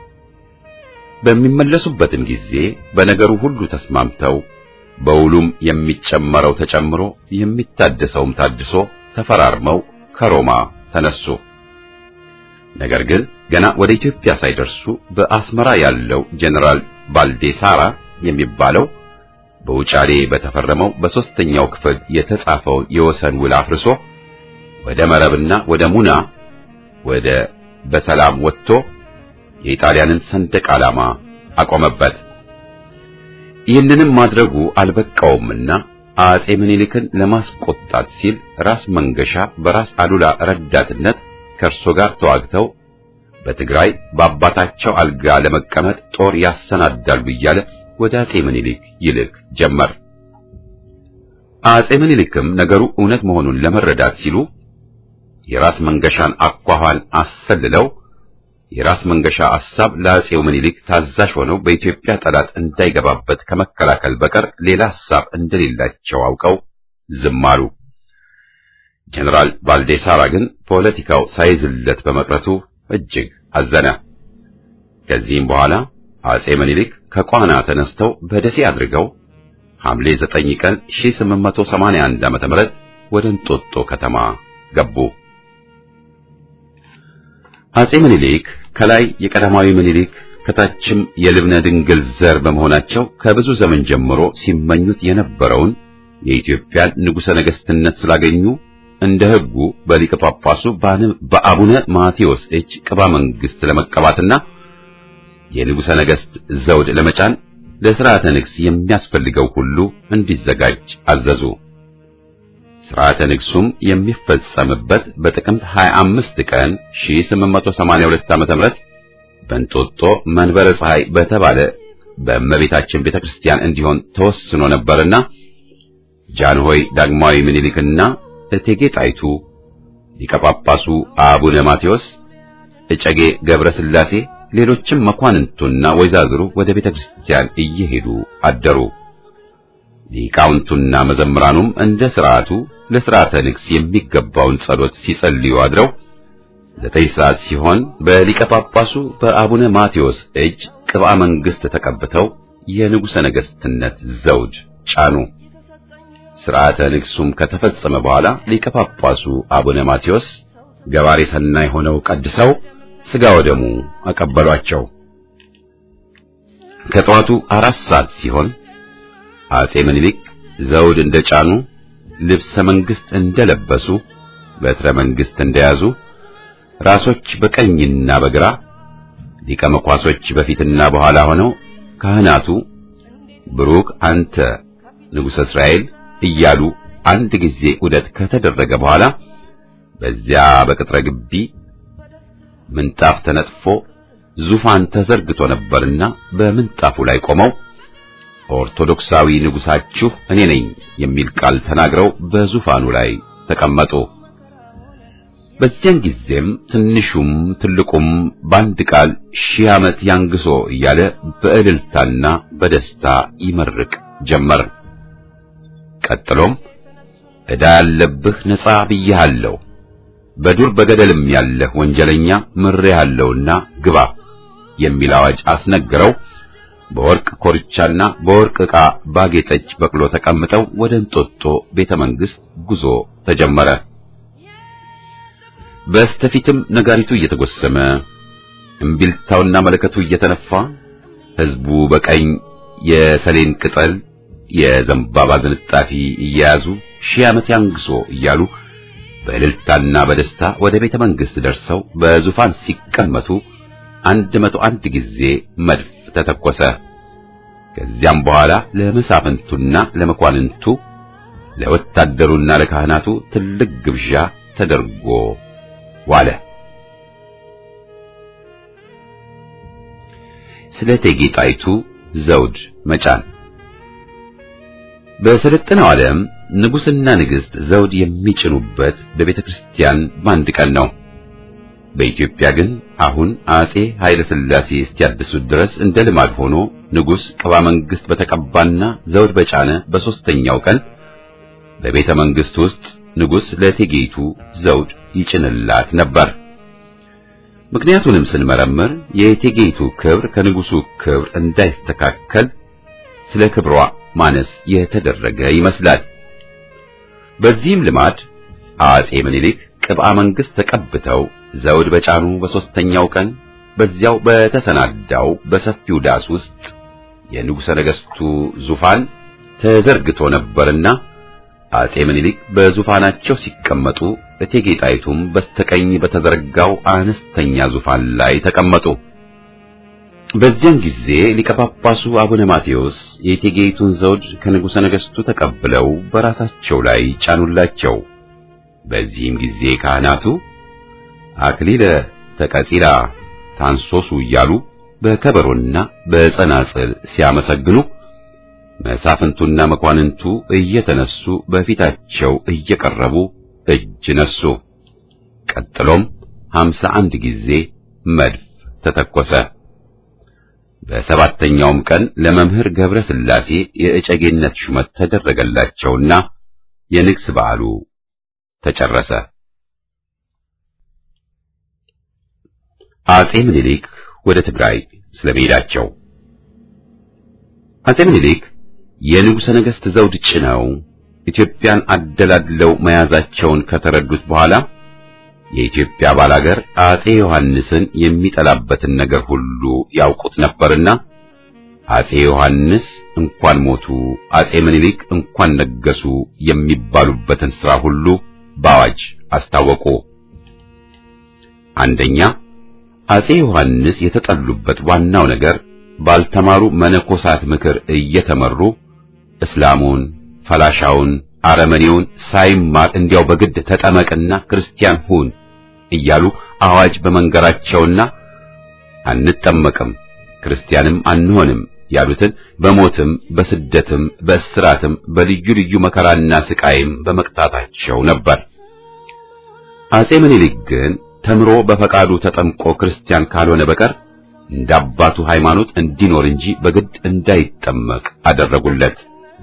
በሚመለሱበትም ጊዜ በነገሩ ሁሉ ተስማምተው በውሉም የሚጨመረው ተጨምሮ የሚታደሰውም ታድሶ ተፈራርመው ከሮማ ተነሱ። ነገር ግን ገና ወደ ኢትዮጵያ ሳይደርሱ በአስመራ ያለው ጀነራል ባልዴሳራ የሚባለው በውጫሌ በተፈረመው በሶስተኛው ክፍል የተጻፈውን የወሰን ውል አፍርሶ ወደ መረብና ወደ ሙና ወደ በሰላም ወጥቶ የኢጣሊያንን ሰንደቅ ዓላማ አቆመበት። ይህንንም ማድረጉ አልበቃውምና አጼ ምኒልክን ለማስቆጣት ሲል ራስ መንገሻ በራስ አሉላ ረዳትነት ከእርሱ ጋር ተዋግተው በትግራይ በአባታቸው አልጋ ለመቀመጥ ጦር ያሰናዳሉ እያለ ወደ አጼ ምኒልክ ይልክ ጀመር። አጼ ምኒልክም ነገሩ እውነት መሆኑን ለመረዳት ሲሉ የራስ መንገሻን አኳኋን አሰልለው የራስ መንገሻ ሐሳብ ለአጼው ምኒልክ ታዛዥ ሆነው በኢትዮጵያ ጠላት እንዳይገባበት ከመከላከል በቀር ሌላ ሐሳብ እንደሌላቸው አውቀው ዝም አሉ። ጀነራል ቫልዴሳራ ግን ፖለቲካው ሳይዝለት በመቅረቱ እጅግ አዘነ። ከዚህም በኋላ አጼ ምኒልክ ከቋና ተነስተው በደሴ አድርገው ሐምሌ ዘጠኝ ቀን ሺህ ስምንት መቶ ሰማንያ አንድ ዓመተ ምህረት ወደ እንጦጦ ከተማ ገቡ። አጼ ምኒልክ ከላይ የቀዳማዊ ምኒልክ ከታችም የልብነ ድንግል ዘር በመሆናቸው ከብዙ ዘመን ጀምሮ ሲመኙት የነበረውን የኢትዮጵያን ንጉሠ ነገሥትነት ስላገኙ እንደ ሕጉ በሊቀ ጳጳሱ በአቡነ ማቴዎስ እጅ ቅባ መንግሥት ለመቀባትና የንጉሠ ነገሥት ዘውድ ለመጫን ለሥርዓተ ንግሥ የሚያስፈልገው ሁሉ እንዲዘጋጅ አዘዙ። ሥርዓተ ንግሡም የሚፈጸምበት በጥቅምት ሃያ አምስት ቀን ሺህ ስምንት መቶ ሰማንያ ሁለት ዓመተ ምህረት በእንጦጦ መንበረ ፀሐይ በተባለ በእመቤታችን ቤተክርስቲያን እንዲሆን ተወስኖ ነበርና ጃንሆይ ዳግማዊ ምኒልክና እቴጌ ጣይቱ ሊቀ ጳጳሱ አቡነ ማቴዎስ እጨጌ ገብረ ሥላሴ ሌሎችም መኳንንቱና ወይዛዝሩ ወደ ቤተክርስቲያን እየሄዱ አደሩ። ሊቃውንቱና መዘምራኑም እንደ ሥርዓቱ ለሥርዓተ ንግሥ የሚገባውን ጸሎት ሲጸልዩ አድረው ዘጠኝ ሰዓት ሲሆን በሊቀ ጳጳሱ በአቡነ ማቴዎስ እጅ ቅብአ መንግሥት ተቀብተው የንጉሠ ነገሥትነት ዘውድ ጫኑ። ሥርዓተ ንግሡም ከተፈጸመ በኋላ ሊቀ ጳጳሱ አቡነ ማቴዎስ ገባሬ ሰናይ ሆነው ቀድሰው ሥጋ ወደሙ አቀበሏቸው። ከጠዋቱ አራት ሰዓት ሲሆን አጼ ምኒልክ ዘውድ እንደጫኑ፣ ልብሰ መንግሥት እንደለበሱ፣ በትረ መንግሥት እንደያዙ፣ ራሶች በቀኝና በግራ ሊቀ መኳሶች በፊትና በኋላ ሆነው ካህናቱ ብሩክ አንተ ንጉሠ እስራኤል እያሉ አንድ ጊዜ ዑደት ከተደረገ በኋላ በዚያ በቅጥረ ግቢ ምንጣፍ ተነጥፎ ዙፋን ተዘርግቶ ነበርና በምንጣፉ ላይ ቆመው ኦርቶዶክሳዊ ንጉሳችሁ እኔ ነኝ የሚል ቃል ተናግረው በዙፋኑ ላይ ተቀመጡ። በዚያን ጊዜም ትንሹም ትልቁም በአንድ ቃል ሺህ ዓመት ያንግሶ እያለ በእልልታና በደስታ ይመርቅ ጀመር። ቀጥሎም ዕዳ ያለብህ ነጻ ብዬሃለሁ፣ በዱር በገደልም ያለህ ወንጀለኛ ምሬሃለሁና ግባ የሚል አዋጅ አስነገረው። በወርቅ ኮርቻና በወርቅ ዕቃ ባጌጠች በቅሎ ተቀምጠው ወደ እንጦጦ ቤተ መንግሥት ጉዞ ተጀመረ። በስተፊትም ነጋሪቱ እየተጎሰመ እምቢልታውና መለከቱ እየተነፋ ሕዝቡ በቀኝ የሰሌን ቅጠል የዘንባባ ዝንጣፊ እየያዙ ሺህ ዓመት ያንግሶ እያሉ በእልልታና በደስታ ወደ ቤተ መንግሥት ደርሰው በዙፋን ሲቀመጡ አንድ መቶ አንድ ጊዜ መድፍ ተተኮሰ። ከዚያም በኋላ ለመሳፍንቱና ለመኳንንቱ ለወታደሩና ለካህናቱ ትልቅ ግብዣ ተደርጎ ዋለ። ስለ እቴጌ ጣይቱ ዘውድ መጫን። በሰለጠነው ዓለም ንጉሥና ንግሥት ዘውድ የሚጭኑበት በቤተ ክርስቲያን በአንድ ቀን ነው። በኢትዮጵያ ግን አሁን አጼ ኃይለ ሥላሴ እስኪያድሱት ድረስ እንደ ልማድ ሆኖ ንጉሥ ቅባ መንግሥት በተቀባና ዘውድ በጫነ በሦስተኛው ቀን በቤተ መንግሥት ውስጥ ንጉሥ ለእቴጌይቱ ዘውድ ይጭንላት ነበር። ምክንያቱንም ስንመረምር የእቴጌይቱ ክብር ከንጉሡ ክብር እንዳይስተካከል ስለ ክብሯ ማነስ የተደረገ ይመስላል። በዚህም ልማድ አጼ ምኒልክ ቅብአ መንግሥት ተቀብተው ዘውድ በጫኑ በሦስተኛው ቀን በዚያው በተሰናዳው በሰፊው ዳስ ውስጥ የንጉሠ ነገሥቱ ዙፋን ተዘርግቶ ነበርና አጼ ምኒልክ በዙፋናቸው ሲቀመጡ እቴጌ ጣይቱም በስተቀኝ በተዘረጋው አነስተኛ ዙፋን ላይ ተቀመጡ። በዚያን ጊዜ ሊቀ ጳጳሱ አቡነ ማቴዎስ የእቴጌይቱን ዘውድ ከንጉሠ ነገሥቱ ተቀብለው በራሳቸው ላይ ጫኑላቸው። በዚህም ጊዜ ካህናቱ አክሊለ ተቀጺላ ታንሶሱ እያሉ በከበሮና በጸናጽል ሲያመሰግኑ መሳፍንቱና መኳንንቱ እየተነሱ በፊታቸው እየቀረቡ እጅ ነሱ። ቀጥሎም ሀምሳ አንድ ጊዜ መድፍ ተተኮሰ። በሰባተኛውም ቀን ለመምህር ገብረ ሥላሴ የእጨጌነት ሹመት ተደረገላቸውና የንግስ በዓሉ ተጨረሰ። አጼ ምኒልክ ወደ ትግራይ ስለመሄዳቸው። አጼ ምኒልክ የንጉሠ ነገሥት ዘውድ ጭነው ኢትዮጵያን አደላድለው መያዛቸውን ከተረዱት በኋላ የኢትዮጵያ ባላገር አጼ ዮሐንስን የሚጠላበትን ነገር ሁሉ ያውቁት ነበርና አጼ ዮሐንስ እንኳን ሞቱ፣ አጼ ምኒልክ እንኳን ነገሱ የሚባሉበትን ሥራ ሁሉ በአዋጅ አስታወቁ። አንደኛ፣ አጼ ዮሐንስ የተጠሉበት ዋናው ነገር ባልተማሩ መነኮሳት ምክር እየተመሩ እስላሙን፣ ፈላሻውን፣ አረመኔውን ሳይማር እንዲያው በግድ ተጠመቅና ክርስቲያን ሁን እያሉ አዋጅ በመንገራቸውና አንጠመቅም ክርስቲያንም አንሆንም ያሉትን በሞትም በስደትም በእስራትም በልዩ ልዩ መከራና ስቃይም በመቅጣታቸው ነበር። አጼ ምኒልክ ግን ተምሮ በፈቃዱ ተጠምቆ ክርስቲያን ካልሆነ በቀር እንዳባቱ ሃይማኖት እንዲኖር እንጂ በግድ እንዳይጠመቅ አደረጉለት።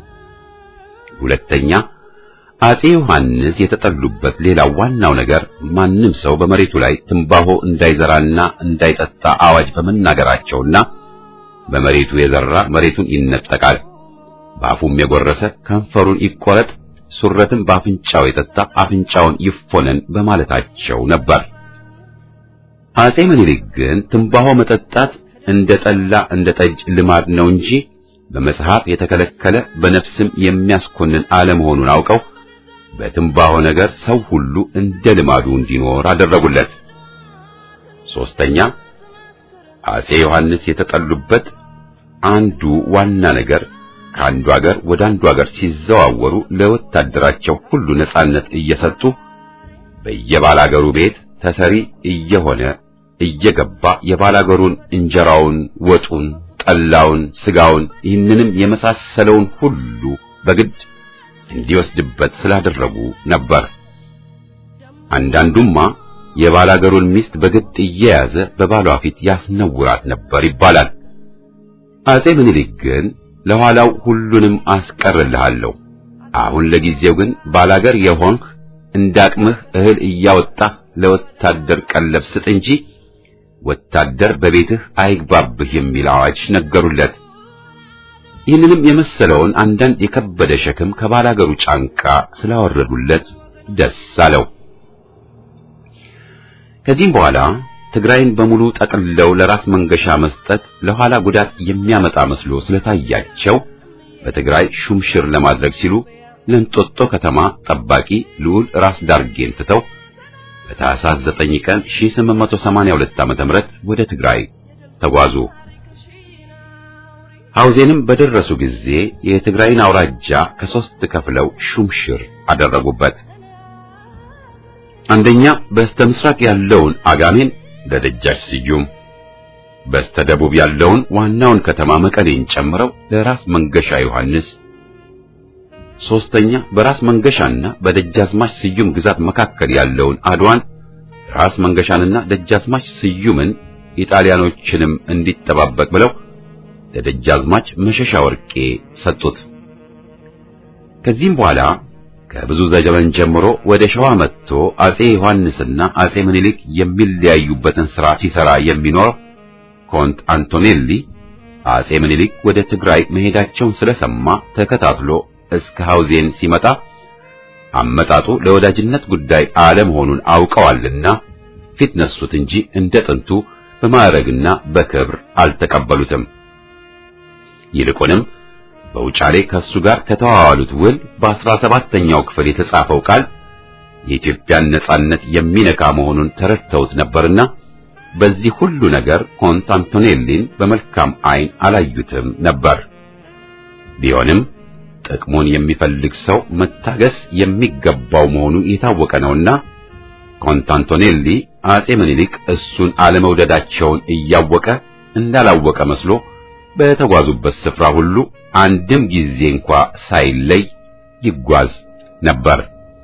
ሁለተኛ፣ አጼ ዮሐንስ የተጠሉበት ሌላው ዋናው ነገር ማንም ሰው በመሬቱ ላይ ትንባሆ እንዳይዘራና እንዳይጠጣ አዋጅ በመናገራቸውና በመሬቱ የዘራ መሬቱን ይነጠቃል፣ በአፉም የጎረሰ ከንፈሩን ይቆረጥ፣ ሱረትን በአፍንጫው የጠጣ አፍንጫውን ይፎነን በማለታቸው ነበር። አጼ ምኒልክ ግን ትንባሆ መጠጣት እንደ ጠላ እንደ ጠጅ ልማድ ነው እንጂ በመጽሐፍ የተከለከለ በነፍስም የሚያስኮንን አለመሆኑን አውቀው በትንባሆ ነገር ሰው ሁሉ እንደ ልማዱ እንዲኖር አደረጉለት። ሶስተኛ፣ አጼ ዮሐንስ የተጠሉበት አንዱ ዋና ነገር ከአንዱ ሀገር ወደ አንዱ ሀገር ሲዘዋወሩ ለወታደራቸው ሁሉ ነጻነት እየሰጡ በየባላገሩ ቤት ተሰሪ እየሆነ እየገባ የባላገሩን እንጀራውን፣ ወጡን፣ ጠላውን፣ ስጋውን ይህንንም የመሳሰለውን ሁሉ በግድ እንዲወስድበት ስላደረጉ ነበር። አንዳንዱማ የባላገሩን ሚስት በግድ እየያዘ በባሏ ፊት ያስነውራት ነበር ይባላል። አጼ ምኒልክ ግን ለኋላው ሁሉንም አስቀርልሃለሁ፣ አሁን ለጊዜው ግን ባላገር የሆንክ እንዳቅምህ እህል እያወጣህ ለወታደር ቀለብ ስጥ እንጂ ወታደር በቤትህ አይግባብህ የሚል አዋጅ ነገሩለት። ይህንንም የመሰለውን አንዳንድ የከበደ ሸክም ከባላገሩ ጫንቃ ስላወረዱለት ደስ አለው። ከዚህም በኋላ ትግራይን በሙሉ ጠቅልለው ለራስ መንገሻ መስጠት ለኋላ ጉዳት የሚያመጣ መስሎ ስለታያቸው በትግራይ ሹምሽር ለማድረግ ሲሉ ለእንጦጦ ከተማ ጠባቂ ልዑል ራስ ዳርጌን ትተው በታኅሳስ ዘጠኝ ቀን ሺህ ስምንት መቶ ሰማንያ ሁለት ዓመተ ምህረት ወደ ትግራይ ተጓዙ። ሐውዜንም በደረሱ ጊዜ የትግራይን አውራጃ ከሶስት ከፍለው ሹምሽር አደረጉበት። አንደኛ በስተ ምስራቅ ያለውን አጋሜን ለደጃች ስዩም፣ በስተ ደቡብ ያለውን ዋናውን ከተማ መቀሌን ጨምረው ለራስ መንገሻ ዮሐንስ፣ ሶስተኛ በራስ መንገሻና በደጃዝማች ስዩም ግዛት መካከል ያለውን አድዋን ራስ መንገሻንና ደጃዝማች ስዩምን ኢጣሊያኖችንም እንዲጠባበቅ ብለው ለደጃዝማች መሸሻ ወርቄ ሰጡት። ከዚህም በኋላ ከብዙ ዘመን ጀምሮ ወደ ሸዋ መጥቶ አጼ ዮሐንስና አጼ ምኒልክ የሚለያዩበትን ሥራ ሲሰራ የሚኖር ኮንት አንቶኔሊ አጼ ምኒልክ ወደ ትግራይ መሄዳቸውን ስለሰማ ተከታትሎ እስከ ሐውዜን ሲመጣ አመጣጡ ለወዳጅነት ጉዳይ አለመሆኑን አውቀዋልና ፊት ነሱት እንጂ እንደ ጥንቱ በማዕረግና በክብር አልተቀበሉትም። ይልቁንም በውጫሌ ከሱ ጋር ከተዋዋሉት ውል በአስራ ሰባተኛው ክፍል የተጻፈው ቃል የኢትዮጵያን ነጻነት የሚነካ መሆኑን ተረድተውት ነበርና በዚህ ሁሉ ነገር ኮንት አንቶኔሊን በመልካም ዓይን አላዩትም ነበር። ቢሆንም ጥቅሙን የሚፈልግ ሰው መታገስ የሚገባው መሆኑ የታወቀ ነውና ኮንት አንቶኔሊ አጼ ምኒልክ እሱን አለመውደዳቸውን እያወቀ እንዳላወቀ መስሎ በተጓዙበት ስፍራ ሁሉ አንድም ጊዜ እንኳ ሳይለይ ይጓዝ ነበር።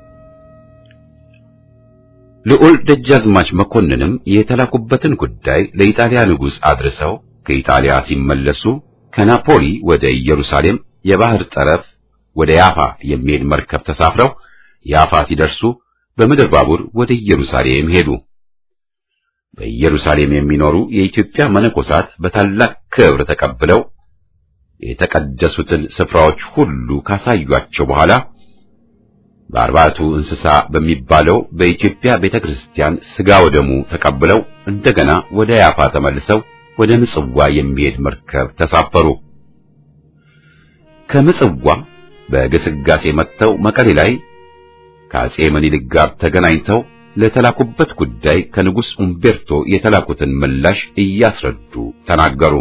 ልዑል ደጃዝማች መኮንንም የተላኩበትን ጉዳይ ለኢጣሊያ ንጉሥ አድርሰው ከኢጣሊያ ሲመለሱ ከናፖሊ ወደ ኢየሩሳሌም የባህር ጠረፍ ወደ ያፋ የሚሄድ መርከብ ተሳፍረው ያፋ ሲደርሱ በምድር ባቡር ወደ ኢየሩሳሌም ሄዱ። በኢየሩሳሌም የሚኖሩ የኢትዮጵያ መነኮሳት በታላቅ ክብር ተቀብለው የተቀደሱትን ስፍራዎች ሁሉ ካሳዩአቸው በኋላ በአርባዕቱ እንስሳ በሚባለው በኢትዮጵያ ቤተክርስቲያን ሥጋ ወደሙ ተቀብለው እንደገና ወደ ያፋ ተመልሰው ወደ ምጽዋ የሚሄድ መርከብ ተሳፈሩ። ከምጽዋ በግስጋሴ መጥተው መቀሌ ላይ ከአጼ ምኒልክ ጋር ተገናኝተው ለተላኩበት ጉዳይ ከንጉሥ ኡምቤርቶ የተላኩትን ምላሽ እያስረዱ ተናገሩ።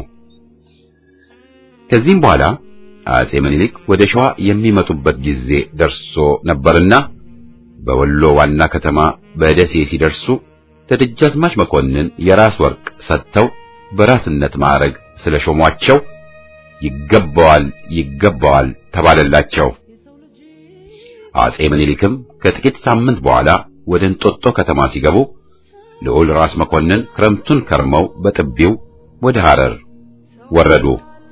ከዚህም በኋላ አጼ ምኒልክ ወደ ሸዋ የሚመጡበት ጊዜ ደርሶ ነበርና በወሎ ዋና ከተማ በደሴ ሲደርሱ ለደጃዝማች መኮንን የራስ ወርቅ ሰጥተው በራስነት ማዕረግ ስለሾሟቸው ይገባዋል ይገባዋል ተባለላቸው። አጼ ምኒልክም ከጥቂት ሳምንት በኋላ ወደ እንጦጦ ከተማ ሲገቡ ልዑል ራስ መኮንን ክረምቱን ከርመው በጥቢው ወደ ሐረር ወረዱ።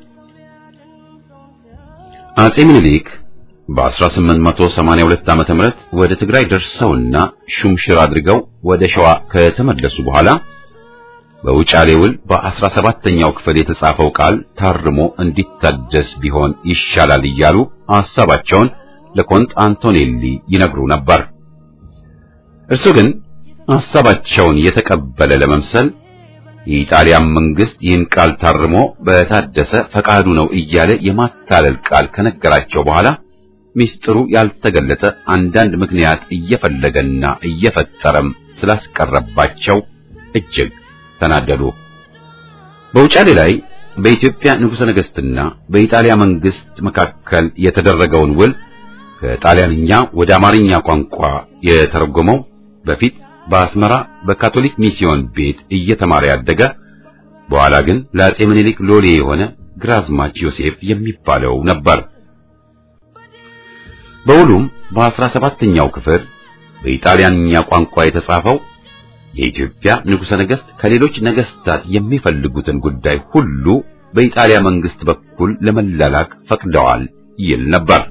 አጼ ምኒልክ በ1882 ዓመተ ምህረት ወደ ትግራይ ደርሰውና ሹምሽር አድርገው ወደ ሸዋ ከተመለሱ በኋላ በውጫሌ ውል በአስራ ሰባተኛው ክፍል የተጻፈው ቃል ታርሞ እንዲታደስ ቢሆን ይሻላል እያሉ ሐሳባቸውን ለኮንት አንቶኔሊ ይነግሩ ነበር። እርሱ ግን ሐሳባቸውን የተቀበለ ለመምሰል የኢጣሊያን መንግስት ይህን ቃል ታርሞ በታደሰ ፈቃዱ ነው እያለ የማታለል ቃል ከነገራቸው በኋላ ሚስጥሩ ያልተገለጠ አንዳንድ ምክንያት እየፈለገና እየፈጠረም ስላስቀረባቸው እጅግ ተናደዱ። በውጫሌ ላይ በኢትዮጵያ ንጉሠ ነገሥትና በኢጣሊያ መንግስት መካከል የተደረገውን ውል ከጣሊያንኛ ወደ አማርኛ ቋንቋ የተረጎመው በፊት በአስመራ በካቶሊክ ሚስዮን ቤት እየተማረ ያደገ በኋላ ግን ለአጼ ምኒልክ ሎሌ የሆነ ግራዝማች ዮሴፍ የሚባለው ነበር። በውሉም በአስራ ሰባተኛው ክፍል በኢጣሊያንኛ ቋንቋ የተጻፈው የኢትዮጵያ ንጉሠ ነገሥት ከሌሎች ነገሥታት የሚፈልጉትን ጉዳይ ሁሉ በኢጣሊያ መንግስት በኩል ለመላላክ ፈቅደዋል ይል ነበር።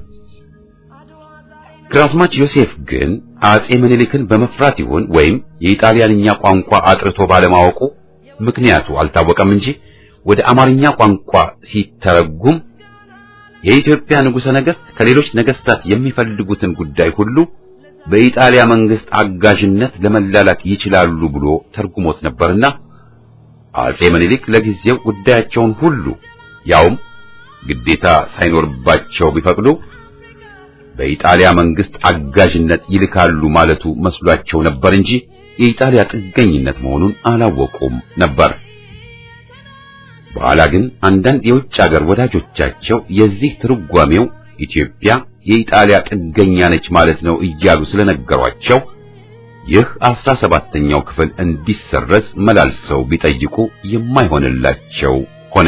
ግራዝማች ዮሴፍ ግን አጼ ምኒልክን በመፍራት ይሁን ወይም የኢጣሊያንኛ ቋንቋ አጥርቶ ባለማወቁ ምክንያቱ አልታወቀም እንጂ ወደ አማርኛ ቋንቋ ሲተረጉም የኢትዮጵያ ንጉሠ ነገሥት ከሌሎች ነገሥታት የሚፈልጉትን ጉዳይ ሁሉ በኢጣሊያ መንግስት አጋዥነት ለመላላክ ይችላሉ ብሎ ተርጉሞት ነበርና አጼ ምኒልክ ለጊዜው ጉዳያቸውን ሁሉ ያውም ግዴታ ሳይኖርባቸው ቢፈቅዱ በኢጣሊያ መንግስት አጋዥነት ይልካሉ ማለቱ መስሏቸው ነበር እንጂ የኢጣሊያ ጥገኝነት መሆኑን አላወቁም ነበር። በኋላ ግን አንዳንድ የውጭ ሀገር ወዳጆቻቸው የዚህ ትርጓሜው ኢትዮጵያ የኢጣሊያ ጥገኛ ነች ማለት ነው እያሉ ስለነገሯቸው ይህ አስራ ሰባተኛው ክፍል እንዲሰረዝ መላልሰው ቢጠይቁ የማይሆንላቸው ሆነ።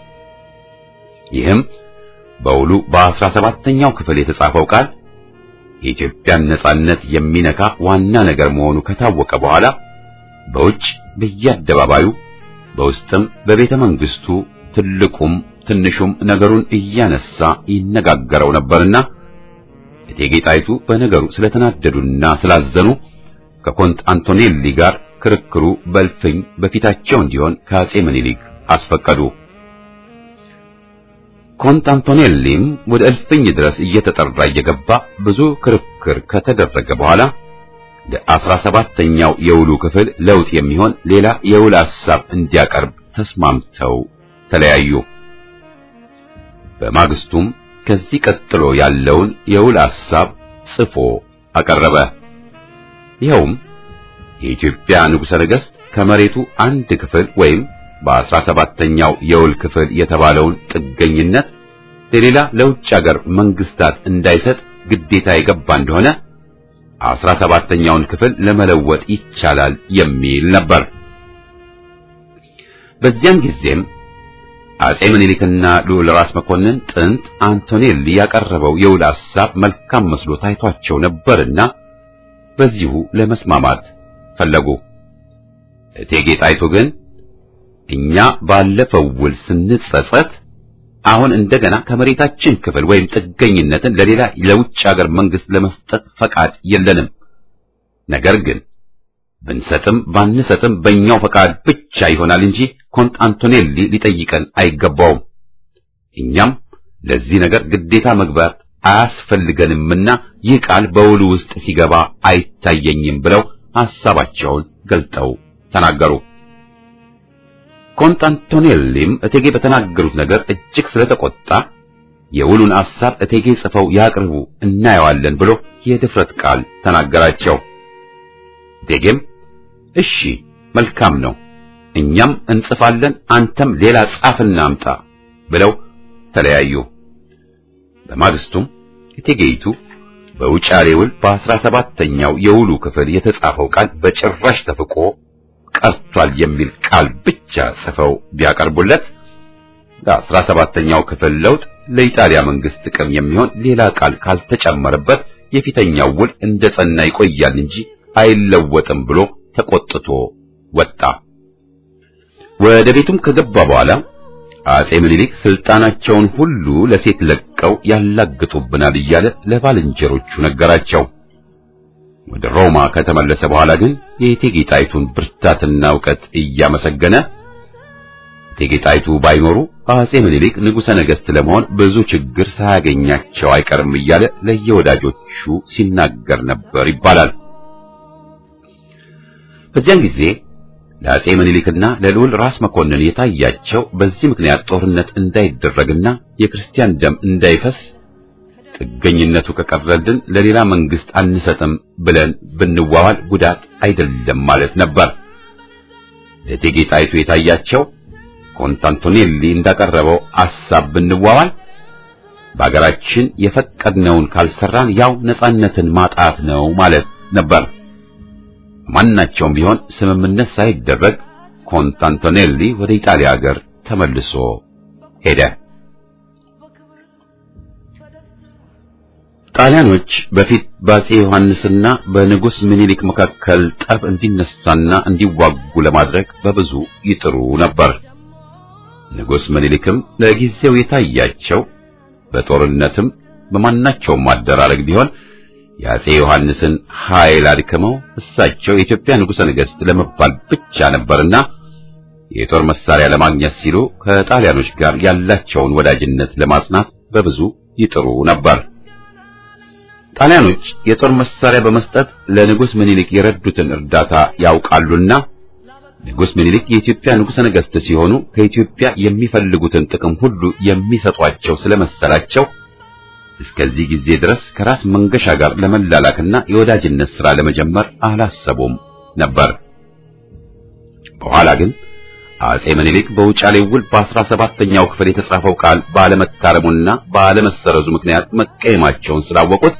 ይህም በውሉ በአስራ ሰባተኛው ክፍል የተጻፈው ቃል የኢትዮጵያን ነጻነት የሚነካ ዋና ነገር መሆኑ ከታወቀ በኋላ በውጭ በየአደባባዩ በውስጥም በቤተ መንግስቱ ትልቁም ትንሹም ነገሩን እያነሳ ይነጋገረው ነበርና እቴጌ ጣይቱ በነገሩ ስለተናደዱና ስላዘኑ ከኮንት አንቶኔሊ ጋር ክርክሩ በልፍኝ በፊታቸው እንዲሆን ከአጼ ምኒልክ አስፈቀዱ። ኮንት አንቶኔሊም ወደ እልፍኝ ድረስ እየተጠራ እየገባ ብዙ ክርክር ከተደረገ በኋላ ለአስራ ሰባተኛው የውሉ ክፍል ለውጥ የሚሆን ሌላ የውል ሐሳብ እንዲያቀርብ ተስማምተው ተለያዩ። በማግስቱም ከዚህ ቀጥሎ ያለውን የውል ሐሳብ ጽፎ አቀረበ። ይኸውም የኢትዮጵያ ንጉሠ ነገሥት ከመሬቱ አንድ ክፍል ወይም በአስራ ሰባተኛው የውል ክፍል የተባለውን ጥገኝነት ለሌላ ለውጭ ሀገር መንግስታት እንዳይሰጥ ግዴታ የገባ እንደሆነ አስራ ሰባተኛውን ክፍል ለመለወጥ ይቻላል የሚል ነበር። በዚያን ጊዜም አጼ ምኒልክና ልዑል ራስ መኮንን ጥንት አንቶኔሊ ያቀረበው የውል ሐሳብ መልካም መስሎ ታይቷቸው ነበርና በዚሁ ለመስማማት ፈለጉ። እቴጌ ጣይቱ ግን እኛ ባለፈው ውል ስንጸጸት አሁን እንደገና ከመሬታችን ክፍል ወይም ጥገኝነትን ለሌላ ለውጭ ሀገር መንግስት ለመስጠት ፈቃድ የለንም። ነገር ግን ብንሰጥም ባንሰጥም በእኛው ፈቃድ ብቻ ይሆናል እንጂ ኮንት አንቶኔሊ ሊጠይቀን አይገባውም። እኛም ለዚህ ነገር ግዴታ መግባት አያስፈልገንምና ይህ ቃል በውሉ ውስጥ ሲገባ አይታየኝም ብለው ሐሳባቸውን ገልጠው ተናገሩ። ኮንት አንቶኔሊም እቴጌ በተናገሩት ነገር እጅግ ስለተቆጣ የውሉን ሐሳብ እቴጌ ጽፈው ያቅርቡ እናየዋለን ብሎ የድፍረት ቃል ተናገራቸው። እቴጌም እሺ መልካም ነው፣ እኛም እንጽፋለን፣ አንተም ሌላ ጻፍና አምጣ ብለው ተለያዩ። በማግስቱም እቴጌይቱ በውጫሌ ውል በአስራ ሰባተኛው የውሉ ክፍል የተጻፈው ቃል በጭራሽ ተፍቆ ቀርቷል የሚል ቃል ብቻ ጽፈው ቢያቀርቡለት ለአስራ ሰባተኛው ክፍል ለውጥ ለኢጣሊያ መንግስት ጥቅም የሚሆን ሌላ ቃል ካልተጨመረበት የፊተኛው ውል እንደጸና ይቆያል እንጂ አይለወጥም ብሎ ተቆጥቶ ወጣ። ወደ ቤቱም ከገባ በኋላ አጼ ምኒልክ ስልጣናቸውን ሁሉ ለሴት ለቀው ያላግጡብናል እያለ ለባልንጀሮቹ ነገራቸው። ወደ ሮማ ከተመለሰ በኋላ ግን የእቴጌ ጣይቱን ብርታትና ዕውቀት እያመሰገነ እቴጌ ጣይቱ ባይኖሩ አጼ ምኒልክ ንጉሠ ነገሥት ለመሆን ብዙ ችግር ሳያገኛቸው አይቀርም እያለ ለየወዳጆቹ ሲናገር ነበር ይባላል። በዚያን ጊዜ ለአጼ ምኒልክና ለልዑል ራስ መኮንን የታያቸው በዚህ ምክንያት ጦርነት እንዳይደረግና የክርስቲያን ደም እንዳይፈስ ጥገኝነቱ ከቀረልን ለሌላ መንግስት አንሰጥም ብለን ብንዋዋል ጉዳት አይደለም ማለት ነበር። ለእቴጌ ጣይቱ የታያቸው ኮንት አንቶኔሊ እንዳቀረበው ሐሳብ ብንዋዋል በአገራችን የፈቀድነውን ካልሰራን ያው ነጻነትን ማጣት ነው ማለት ነበር። ማናቸውም ቢሆን ስምምነት ሳይደረግ ኮንት አንቶኔሊ ወደ ኢጣሊያ ሀገር ተመልሶ ሄደ። ጣሊያኖች በፊት በአጼ ዮሐንስና በንጉስ ምኒልክ መካከል ጠብ እንዲነሳና እንዲዋጉ ለማድረግ በብዙ ይጥሩ ነበር። ንጉስ ምኒልክም ለጊዜው የታያቸው በጦርነትም በማናቸውም ማደራረግ ቢሆን የአጼ ዮሐንስን ኃይል አድክመው እሳቸው የኢትዮጵያ ንጉሠ ነገሥት ለመባል ብቻ ነበርና የጦር መሳሪያ ለማግኘት ሲሉ ከጣሊያኖች ጋር ያላቸውን ወዳጅነት ለማጽናት በብዙ ይጥሩ ነበር። ጣሊያኖች የጦር መሳሪያ በመስጠት ለንጉስ ምኒልክ የረዱትን እርዳታ ያውቃሉና ንጉስ ምኒልክ የኢትዮጵያ ንጉሠ ነገሥት ሲሆኑ ከኢትዮጵያ የሚፈልጉትን ጥቅም ሁሉ የሚሰጧቸው ስለመሰላቸው እስከዚህ ጊዜ ድረስ ከራስ መንገሻ ጋር ለመላላክና የወዳጅነት ሥራ ለመጀመር አላሰቡም ነበር። በኋላ ግን አጼ ምኒልክ በውጫሌ ውል በአስራ ሰባተኛው ክፍል የተጻፈው ቃል ባለመታረሙና ባለመሰረዙ ምክንያት መቀየማቸውን ስላወቁት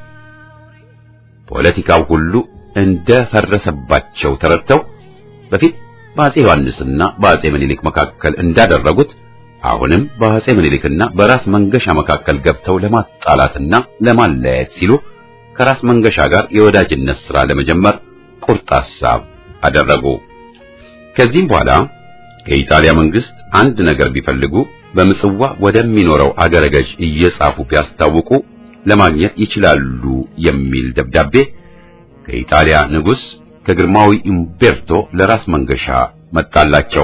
ፖለቲካው ሁሉ እንደፈረሰባቸው ተረድተው በፊት በአጼ ዮሐንስና በአጼ ምኒልክ መካከል እንዳደረጉት አሁንም በአጼ ምኒልክና በራስ መንገሻ መካከል ገብተው ለማጣላትና ለማለያየት ሲሉ ከራስ መንገሻ ጋር የወዳጅነት ሥራ ለመጀመር ቁርጥ ሐሳብ አደረጉ። ከዚህም በኋላ ከኢጣሊያ መንግስት አንድ ነገር ቢፈልጉ በምጽዋ ወደሚኖረው አገረ ገዥ እየጻፉ ቢያስታውቁ ለማግኘት ይችላሉ የሚል ደብዳቤ ከኢጣሊያ ንጉስ ከግርማዊ ኡምቤርቶ ለራስ መንገሻ መጣላቸው።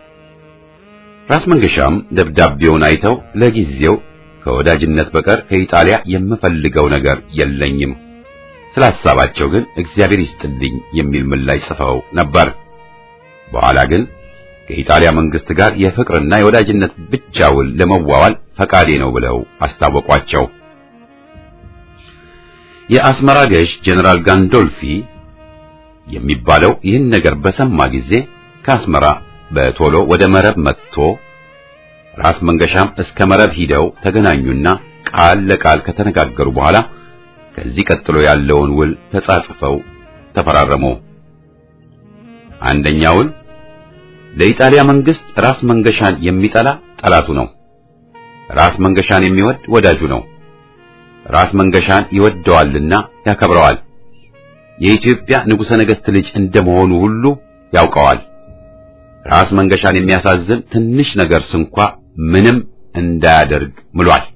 ራስ መንገሻም ደብዳቤውን አይተው ለጊዜው ከወዳጅነት በቀር ከኢጣሊያ የምፈልገው ነገር የለኝም፣ ስላሳባቸው ግን እግዚአብሔር ይስጥልኝ የሚል ምላሽ ጽፈው ነበር። በኋላ ግን ከኢጣሊያ መንግስት ጋር የፍቅርና የወዳጅነት ብቻ ውል ለመዋዋል ፈቃዴ ነው ብለው አስታወቋቸው። የአስመራ ገዥ ጀነራል ጋንዶልፊ የሚባለው ይህን ነገር በሰማ ጊዜ ከአስመራ በቶሎ ወደ መረብ መጥቶ ራስ መንገሻም እስከ መረብ ሂደው ተገናኙና ቃል ለቃል ከተነጋገሩ በኋላ ከዚህ ቀጥሎ ያለውን ውል ተጻጽፈው ተፈራረሙ። አንደኛው ውል ለኢጣሊያ መንግስት ራስ መንገሻን የሚጠላ ጠላቱ ነው፣ ራስ መንገሻን የሚወድ ወዳጁ ነው። ራስ መንገሻን ይወደዋልና ያከብረዋል። የኢትዮጵያ ንጉሠ ነገሥት ልጅ እንደመሆኑ ሁሉ ያውቀዋል። ራስ መንገሻን የሚያሳዝን ትንሽ ነገር ስንኳ ምንም እንዳያደርግ ምሏል።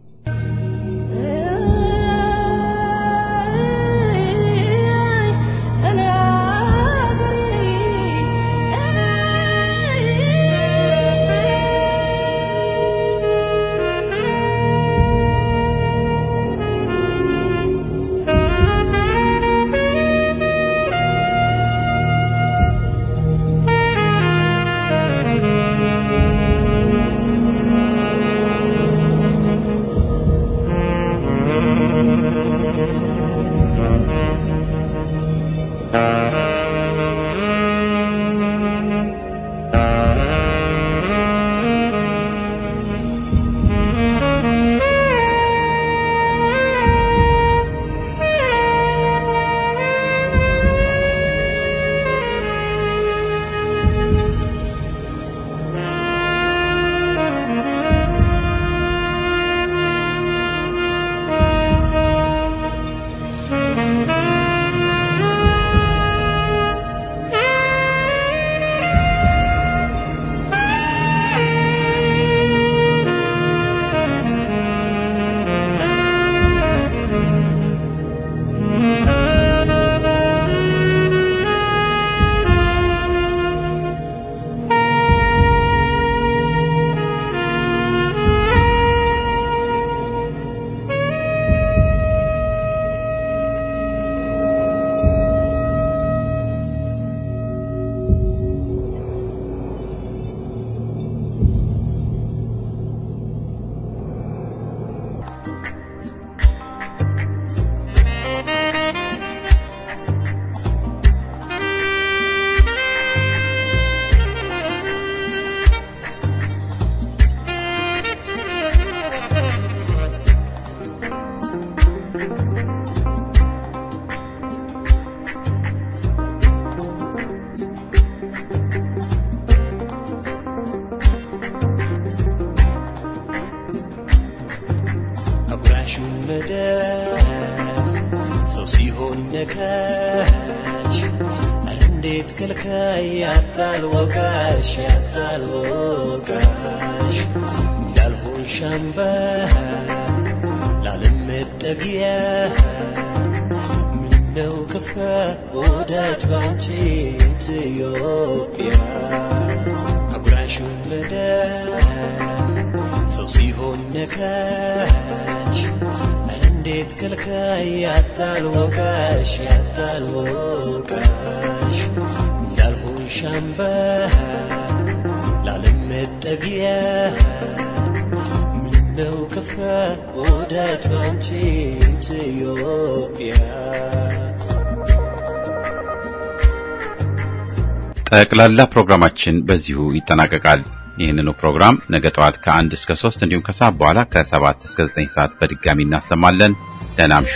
ጠቅላላ ፕሮግራማችን በዚሁ ይጠናቀቃል። ይህንኑ ፕሮግራም ነገ ጠዋት ከአንድ እስከ ሶስት እንዲሁም ከሰዓት በኋላ ከሰባት እስከ ዘጠኝ ሰዓት በድጋሚ እናሰማለን። ደህና እምሹ።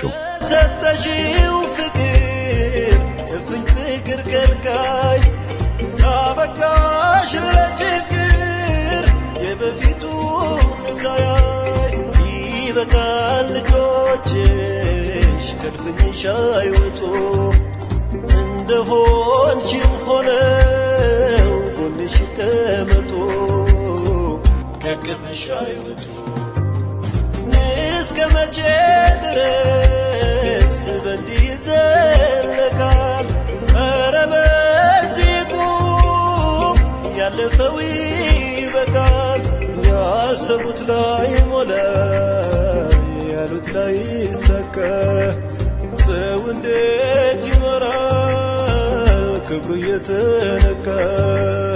ሰጠሽው ፍቅር እፍኝ ፍቅር ገልጋይ ታበቃሽ ለችግር የበፊቱ ሳያይ ይበቃል ልጆችሽ ከልፍኝሽ አይወጡ እንደሆንሽው ሆነው ጎንሽ ይቀመጡ ከቅፍሽ አይወጡ እስከ መቼ ድረስ በእንዲህ ይዘለቃል? ኧረ በዚህ ቁም ያለፈው ይበቃል። ያሰቡት ላይ ሞላ ያሉት ላይ ይሳካ ሰው እንዴት ይኖራል ክብሩ የተነካ